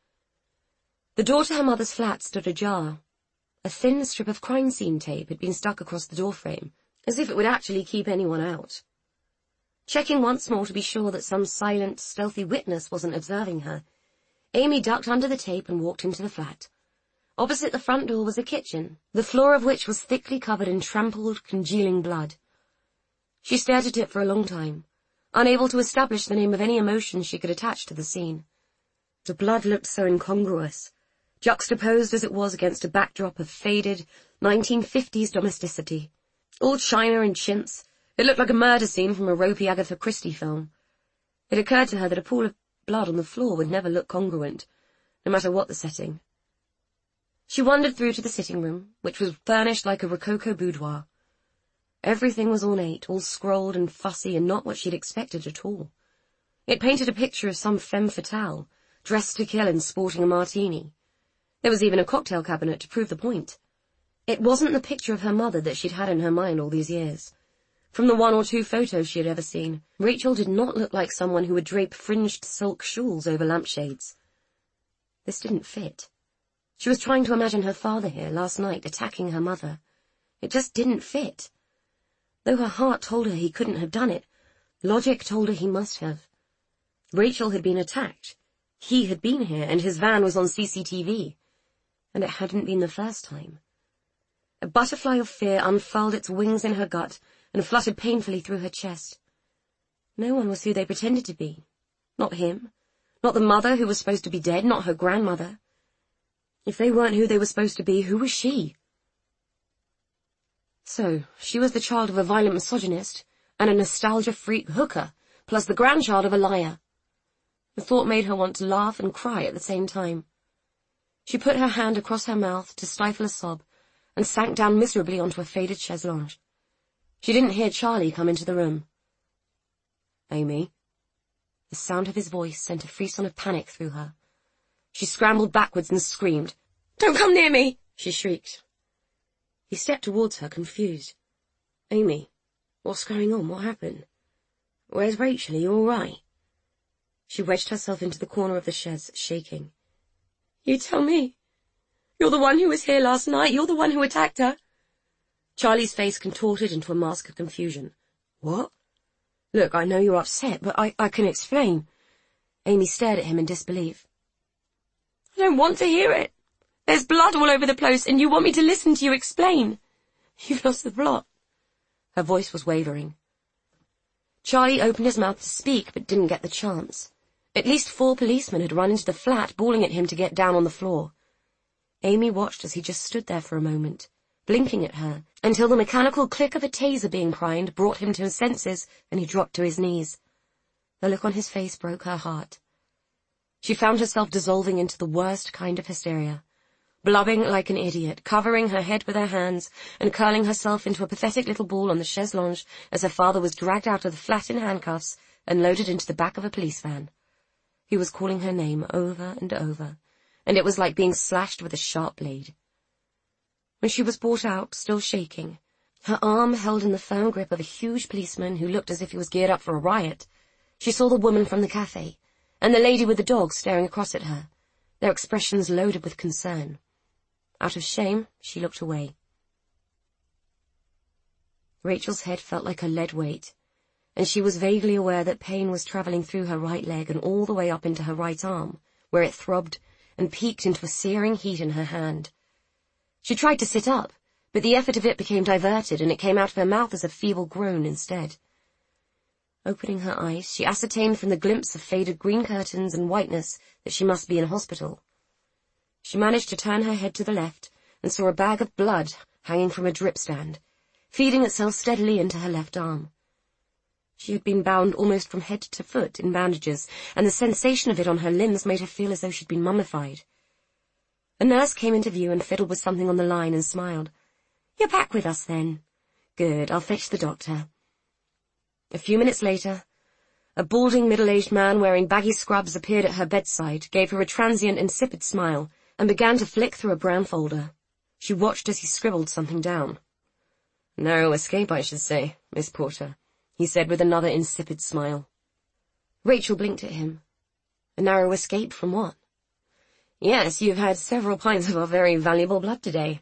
The door to her mother's flat stood ajar. A thin strip of crime scene tape had been stuck across the doorframe, as if it would actually keep anyone out. Checking once more to be sure that some silent, stealthy witness wasn't observing her, Amy ducked under the tape and walked into the flat. Opposite the front door was a kitchen, the floor of which was thickly covered in trampled, congealing blood. She stared at it for a long time, unable to establish the name of any emotion she could attach to the scene. The blood looked so incongruous, juxtaposed as it was against a backdrop of faded, nineteen fifties domesticity. All china and chintz, it looked like a murder scene from a ropey Agatha Christie film. It occurred to her that a pool of blood on the floor would never look congruent, no matter what the setting. She wandered through to the sitting room, which was furnished like a Rococo boudoir. Everything was ornate, all scrolled and fussy, and not what she'd expected at all. It painted a picture of some femme fatale, dressed to kill and sporting a martini. There was even a cocktail cabinet to prove the point. It wasn't the picture of her mother that she'd had in her mind all these years. From the one or two photos she had ever seen, Rachel did not look like someone who would drape fringed silk shawls over lampshades. This didn't fit. She was trying to imagine her father here last night attacking her mother. It just didn't fit. Though her heart told her he couldn't have done it, logic told her he must have. Rachel had been attacked. He had been here, and his van was on C C T V. And it hadn't been the first time. A butterfly of fear unfurled its wings in her gut and fluttered painfully through her chest. No one was who they pretended to be. Not him. Not the mother who was supposed to be dead. Not her grandmother. If they weren't who they were supposed to be, who was she? So, she was the child of a violent misogynist and a nostalgia-freak hooker, plus the grandchild of a liar. The thought made her want to laugh and cry at the same time. She put her hand across her mouth to stifle a sob and sank down miserably onto a faded chaise longue. She didn't hear Charlie come into the room. "Amy?" The sound of his voice sent a frisson of panic through her. She scrambled backwards and screamed. "Don't come near me!" she shrieked. He stepped towards her, confused. "Amy, what's going on? What happened? Where's Rachel? Are you all right?" She wedged herself into the corner of the chaise, shaking. "You tell me. You're the one who was here last night. You're the one who attacked her." Charlie's face contorted into a mask of confusion. "What? Look, I know you're upset, but I, I can explain." Amy stared at him in disbelief. I don't want to hear it. There's blood all over the place, and you want me to listen to you explain. You've lost the plot. Her voice was wavering. Charlie opened his mouth to speak, but didn't get the chance. At least four policemen had run into the flat, bawling at him to get down on the floor. Amy watched as he just stood there for a moment, blinking at her, until the mechanical click of a taser being primed brought him to his senses, and he dropped to his knees. The look on his face broke her heart. She found herself dissolving into the worst kind of hysteria, blubbing like an idiot, covering her head with her hands, and curling herself into a pathetic little ball on the chaise longue as her father was dragged out of the flat in handcuffs and loaded into the back of a police van. He was calling her name over and over, and it was like being slashed with a sharp blade. When she was brought out, still shaking, her arm held in the firm grip of a huge policeman who looked as if he was geared up for a riot, she saw the woman from the cafe, and the lady with the dog staring across at her, their expressions loaded with concern. Out of shame, she looked away. Rachel's head felt like a lead weight, and she was vaguely aware that pain was travelling through her right leg and all the way up into her right arm, where it throbbed and peaked into a searing heat in her hand. She tried to sit up, but the effort of it became diverted, and it came out of her mouth as a feeble groan instead. Opening her eyes, she ascertained from the glimpse of faded green curtains and whiteness that she must be in a hospital. She managed to turn her head to the left and saw a bag of blood hanging from a drip stand, feeding itself steadily into her left arm. She had been bound almost from head to foot in bandages, and the sensation of it on her limbs made her feel as though she'd been mummified. A nurse came into view and fiddled with something on the line and smiled. "You're back with us, then? Good, I'll fetch the doctor." A few minutes later, a balding middle-aged man wearing baggy scrubs appeared at her bedside, gave her a transient insipid smile, and began to flick through a brown folder. She watched as he scribbled something down. "Narrow escape, I should say, Miss Porter," he said with another insipid smile. Rachel blinked at him. A narrow escape from what? "Yes, you've had several pints of our very valuable blood today."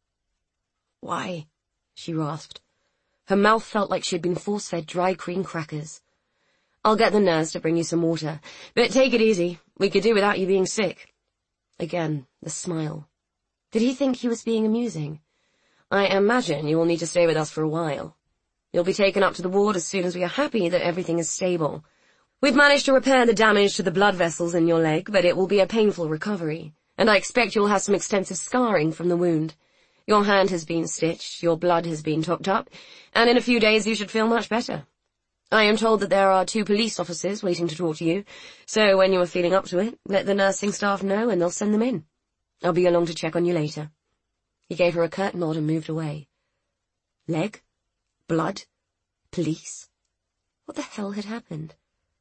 "Why?" she rasped. Her mouth felt like she had been force-fed dry cream crackers. "I'll get the nurse to bring you some water, but take it easy. We could do without you being sick." Again, the smile. Did he think he was being amusing? "I imagine you will need to stay with us for a while. You'll be taken up to the ward as soon as we are happy that everything is stable. We've managed to repair the damage to the blood vessels in your leg, but it will be a painful recovery, and I expect you'll have some extensive scarring from the wound. Your hand has been stitched, your blood has been topped up, and in a few days you should feel much better. I am told that there are two police officers waiting to talk to you, so when you are feeling up to it, let the nursing staff know and they'll send them in. I'll be along to check on you later." He gave her a curt nod and moved away. Leg? Blood? Police? What the hell had happened?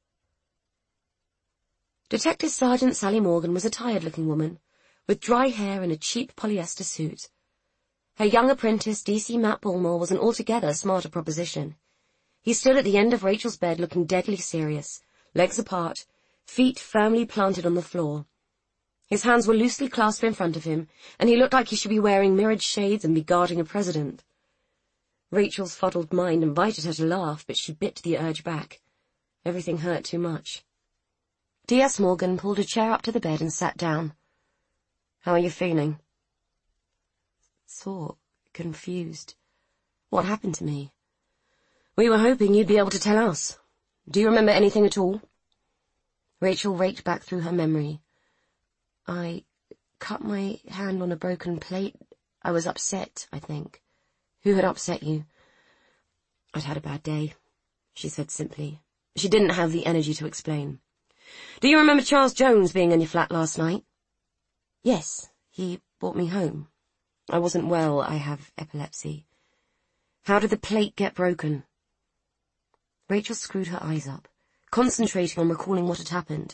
Detective Sergeant Sally Morgan was a tired-looking woman, with dry hair and a cheap polyester suit. Her young apprentice, D C Matt Bullmore, was an altogether smarter proposition. He stood at the end of Rachel's bed looking deadly serious, legs apart, feet firmly planted on the floor. His hands were loosely clasped in front of him, and he looked like he should be wearing mirrored shades and be guarding a president. Rachel's fuddled mind invited her to laugh, but she bit the urge back. Everything hurt too much. D S Morgan pulled a chair up to the bed and sat down. "How are you feeling?" Sore, confused. What happened to me? "We were hoping you'd be able to tell us. Do you remember anything at all?" Rachel raked back through her memory. "I cut my hand on a broken plate. I was upset, I think." "Who had upset you?" "I'd had a bad day," she said simply. She didn't have the energy to explain. "Do you remember Charles Jones being in your flat last night?" "Yes, he brought me home. I wasn't well, I have epilepsy." "How did the plate get broken?" Rachel screwed her eyes up, concentrating on recalling what had happened.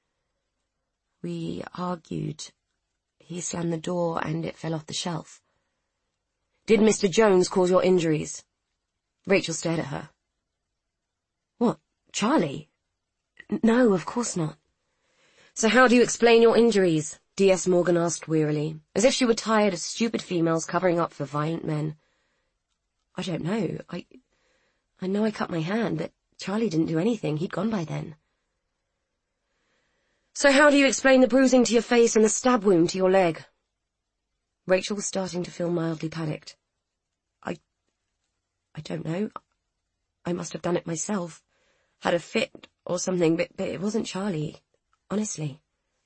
"We argued. He slammed the door and it fell off the shelf." "Did Mister Jones cause your injuries?" Rachel stared at her. "What, Charlie? No, of course not." "So how do you explain your injuries?" D S Morgan asked wearily, as if she were tired of stupid females covering up for violent men. "I don't know. I... I know I cut my hand, but Charlie didn't do anything. He'd gone by then." So how do you explain the bruising to your face and the stab wound to your leg? Rachel was starting to feel mildly panicked. I... I don't know. I must have done it myself. Had a fit or something, but, but it wasn't Charlie. Honestly.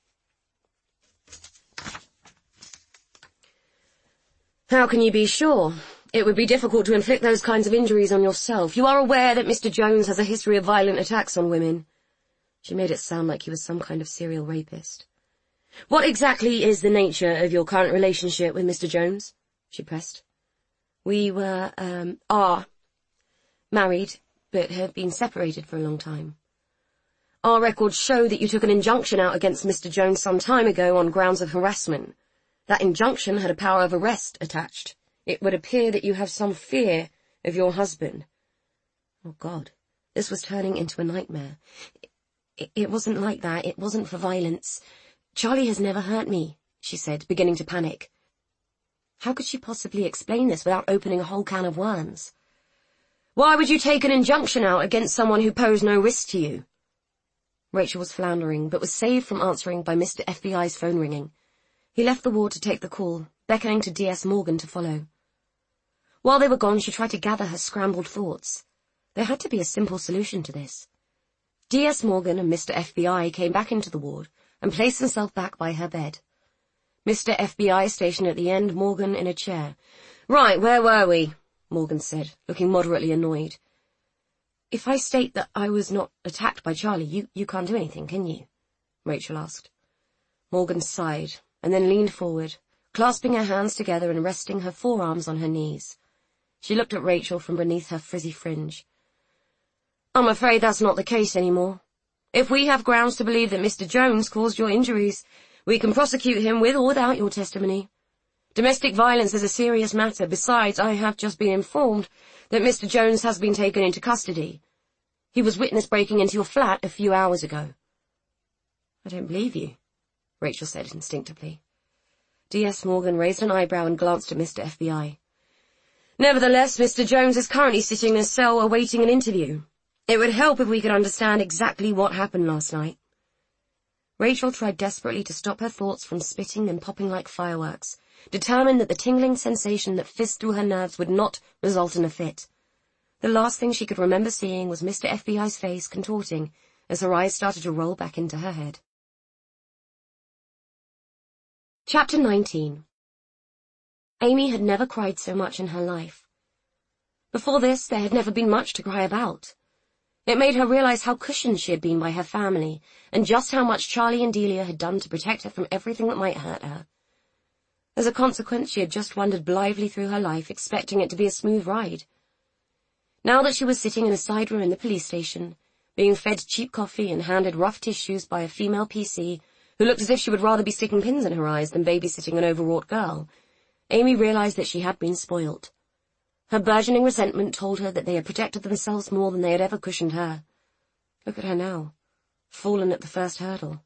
How can you be sure? It would be difficult to inflict those kinds of injuries on yourself. You are aware that Mister Jones has a history of violent attacks on women. She made it sound like he was some kind of serial rapist. What exactly is the nature of your current relationship with Mister Jones? She pressed. We were, um, are married, but have been separated for a long time. Our records show that you took an injunction out against Mister Jones some time ago on grounds of harassment. That injunction had a power of arrest attached. It would appear that you have some fear of your husband. Oh, God, this was turning into a nightmare. It, it wasn't like that. It wasn't for violence. Charlie has never hurt me, she said, beginning to panic. How could she possibly explain this without opening a whole can of worms? Why would you take an injunction out against someone who posed no risk to you? Rachel was floundering, but was saved from answering by Mister F B I's phone ringing. He left the ward to take the call, beckoning to D S Morgan to follow. While they were gone, she tried to gather her scrambled thoughts. There had to be a simple solution to this. D S Morgan and Mister F B I came back into the ward and placed himself back by her bed. Mister F B I stationed at the end, Morgan in a chair. Right, where were we? Morgan said, looking moderately annoyed. If I state that I was not attacked by Charlie, you, you can't do anything, can you? Rachel asked. Morgan sighed, and then leaned forward, clasping her hands together and resting her forearms on her knees. She looked at Rachel from beneath her frizzy fringe. I'm afraid that's not the case anymore. If we have grounds to believe that Mister Jones caused your injuries, we can prosecute him with or without your testimony. Domestic violence is a serious matter. Besides, I have just been informed that Mister Jones has been taken into custody. He was witness breaking into your flat a few hours ago. I don't believe you, Rachel said instinctively. D S Morgan raised an eyebrow and glanced at Mister F B I. Nevertheless, Mister Jones is currently sitting in a cell awaiting an interview. It would help if we could understand exactly what happened last night. Rachel tried desperately to stop her thoughts from spitting and popping like fireworks, determined that the tingling sensation that fizzed through her nerves would not result in a fit. The last thing she could remember seeing was Mister F B I's face contorting as her eyes started to roll back into her head. Chapter nineteen. Amy had never cried so much in her life. Before this, there had never been much to cry about. It made her realize how cushioned she had been by her family, and just how much Charlie and Delia had done to protect her from everything that might hurt her. As a consequence, she had just wandered blithely through her life, expecting it to be a smooth ride. Now that she was sitting in a side room in the police station, being fed cheap coffee and handed rough tissues by a female P C, who looked as if she would rather be sticking pins in her eyes than babysitting an overwrought girl, Amy realized that she had been spoilt. Her burgeoning resentment told her that they had protected themselves more than they had ever cushioned her. Look at her now, fallen at the first hurdle.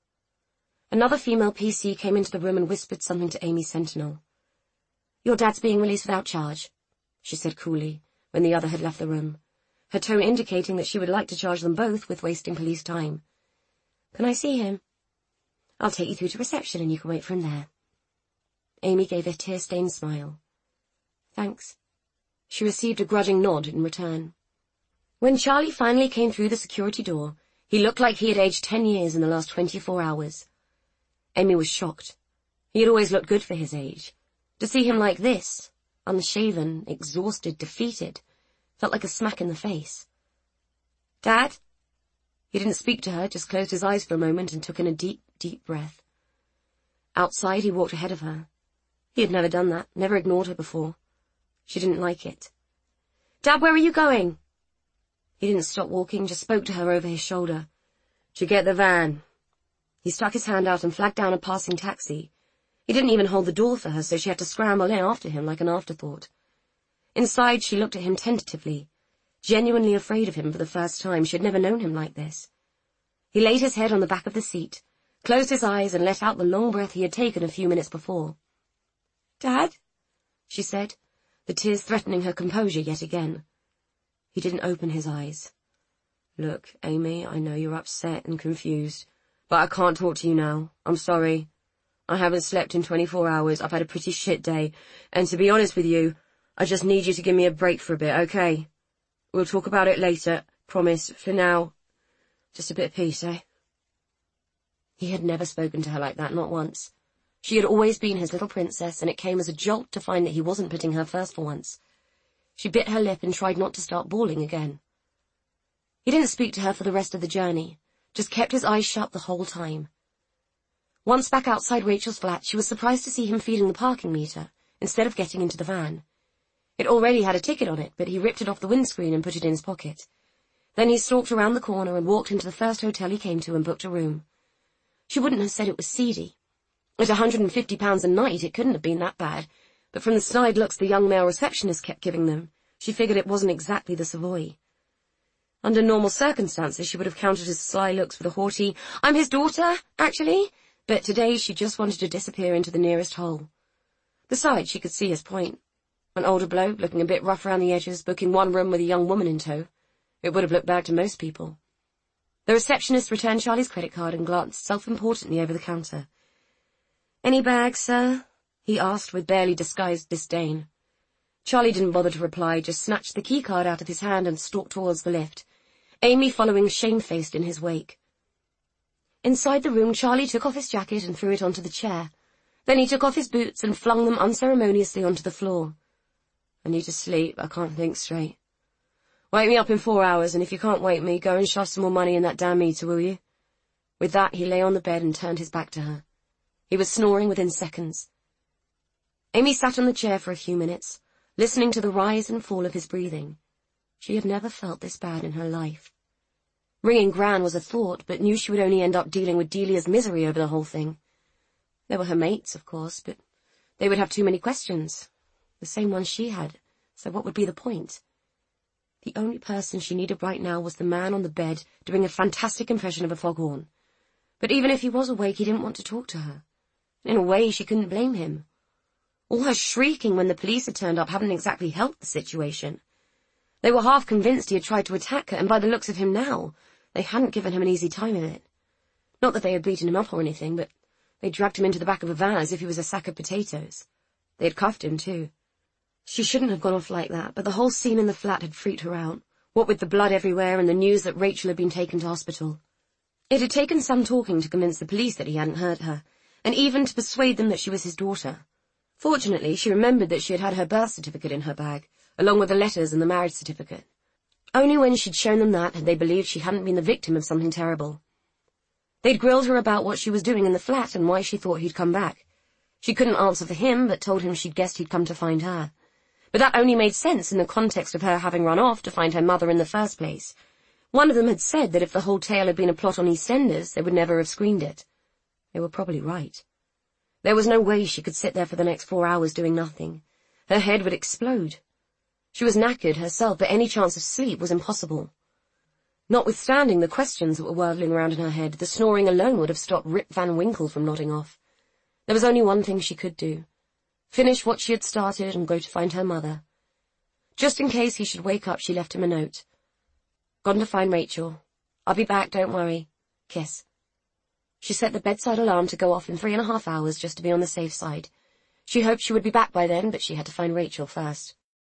Another female P C came into the room and whispered something to Amy's sentinel. Your dad's being released without charge, she said coolly, when the other had left the room, her tone indicating that she would like to charge them both with wasting police time. Can I see him? I'll take you through to reception and you can wait for him there. Amy gave a tear-stained smile. Thanks. She received a grudging nod in return. When Charlie finally came through the security door, he looked like he had aged ten years in the last twenty-four hours. Amy was shocked. He had always looked good for his age. To see him like this, unshaven, exhausted, defeated, felt like a smack in the face. Dad? He didn't speak to her, just closed his eyes for a moment and took in a deep, deep breath. Outside, he walked ahead of her. He had never done that, never ignored her before. She didn't like it. Dad, where are you going? He didn't stop walking, just spoke to her over his shoulder. To get the van. He stuck his hand out and flagged down a passing taxi. He didn't even hold the door for her, so she had to scramble in after him like an afterthought. Inside, she looked at him tentatively, genuinely afraid of him for the first time. She had never known him like this. He laid his head on the back of the seat, closed his eyes, and let out the long breath he had taken a few minutes before. Dad? She said, the tears threatening her composure yet again. He didn't open his eyes. Look, Amy, I know you're upset and confused, But I can't talk to you now. I'm sorry. I haven't slept in twenty-four hours. I've had a pretty shit day. And to be honest with you, I just need you to give me a break for a bit, okay? We'll talk about it later. Promise. For now, just a bit of peace, eh? He had never spoken to her like that, not once. She had always been his little princess, and it came as a jolt to find that he wasn't putting her first for once. She bit her lip and tried not to start bawling again. He didn't speak to her for the rest of the journey, just kept his eyes shut the whole time. Once back outside Rachel's flat, she was surprised to see him feeding the parking meter, instead of getting into the van. It already had a ticket on it, but he ripped it off the windscreen and put it in his pocket. Then he stalked around the corner and walked into the first hotel he came to and booked a room. She wouldn't have said it was seedy. At a hundred and fifty pounds a night, it couldn't have been that bad, but from the snide looks the young male receptionist kept giving them, she figured it wasn't exactly the Savoy. Under normal circumstances, she would have countered his sly looks with a haughty, "I'm his daughter, actually," but today she just wanted to disappear into the nearest hole. Besides, she could see his point. An older bloke, looking a bit rough around the edges, booking one room with a young woman in tow. It would have looked bad to most people. The receptionist returned Charlie's credit card and glanced self-importantly over the counter. "Any bags, sir?" he asked with barely disguised disdain. Charlie didn't bother to reply, just snatched the keycard out of his hand and stalked towards the lift, Amy following shamefaced in his wake. Inside the room, Charlie took off his jacket and threw it onto the chair. Then he took off his boots and flung them unceremoniously onto the floor. "I need to sleep. I can't think straight. Wake me up in four hours, and if you can't wake me, go and shove some more money in that damn meter, will you?" With that, he lay on the bed and turned his back to her. He was snoring within seconds. Amy sat on the chair for a few minutes, listening to the rise and fall of his breathing. She had never felt this bad in her life. Ringing Gran was a thought, but knew she would only end up dealing with Delia's misery over the whole thing. There were her mates, of course, but they would have too many questions. The same ones she had, so what would be the point? The only person she needed right now was the man on the bed doing a fantastic impression of a foghorn. But even if he was awake, he didn't want to talk to her. In a way, she couldn't blame him. All her shrieking when the police had turned up hadn't exactly helped the situation. They were half convinced he had tried to attack her, and by the looks of him now, they hadn't given him an easy time of it. Not that they had beaten him up or anything, but they dragged him into the back of a van as if he was a sack of potatoes. They had cuffed him, too. She shouldn't have gone off like that, but the whole scene in the flat had freaked her out, what with the blood everywhere and the news that Rachel had been taken to hospital. It had taken some talking to convince the police that he hadn't hurt her, and even to persuade them that she was his daughter. Fortunately, she remembered that she had had her birth certificate in her bag, along with the letters and the marriage certificate. Only when she'd shown them that had they believed she hadn't been the victim of something terrible. They'd grilled her about what she was doing in the flat and why she thought he'd come back. She couldn't answer for him, but told him she'd guessed he'd come to find her. But that only made sense in the context of her having run off to find her mother in the first place. One of them had said that if the whole tale had been a plot on EastEnders, they would never have screened it. They were probably right. There was no way she could sit there for the next four hours doing nothing. Her head would explode. She was knackered herself, but any chance of sleep was impossible. Notwithstanding the questions that were whirling around in her head, the snoring alone would have stopped Rip Van Winkle from nodding off. There was only one thing she could do. Finish what she had started and go to find her mother. Just in case he should wake up, she left him a note. "Gone to find Rachel. I'll be back, don't worry. Kiss." She set the bedside alarm to go off in three and a half hours just to be on the safe side. She hoped she would be back by then, but she had to find Rachel first.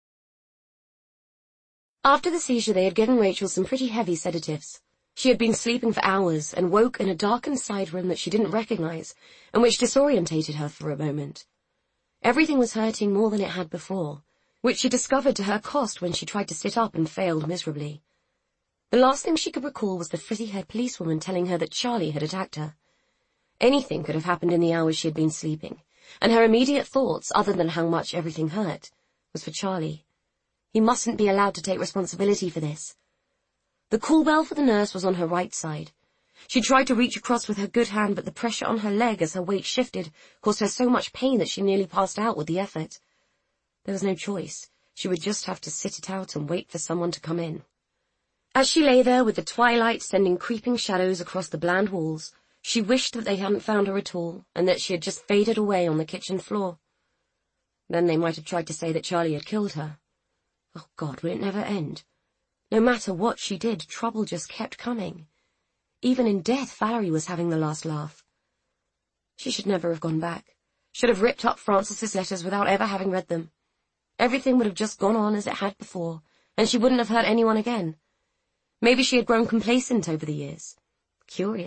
After the seizure, they had given Rachel some pretty heavy sedatives. She had been sleeping for hours and woke in a darkened side room that she didn't recognize and which disorientated her for a moment. Everything was hurting more than it had before, which she discovered to her cost when she tried to sit up and failed miserably. The last thing she could recall was the frizzy-haired policewoman telling her that Charlie had attacked her. Anything could have happened in the hours she had been sleeping, and her immediate thoughts, other than how much everything hurt, was for Charlie. He mustn't be allowed to take responsibility for this. The call bell for the nurse was on her right side. She tried to reach across with her good hand, but the pressure on her leg as her weight shifted caused her so much pain that she nearly passed out with the effort. There was no choice. She would just have to sit it out and wait for someone to come in. As she lay there with the twilight sending creeping shadows across the bland walls, she wished that they hadn't found her at all, and that she had just faded away on the kitchen floor. Then they might have tried to say that Charlie had killed her. Oh, God, would it never end? No matter what she did, trouble just kept coming. Even in death, Valerie was having the last laugh. She should never have gone back. Should have ripped up Frances's letters without ever having read them. Everything would have just gone on as it had before, and she wouldn't have hurt anyone again. Maybe she had grown complacent over the years. Curious.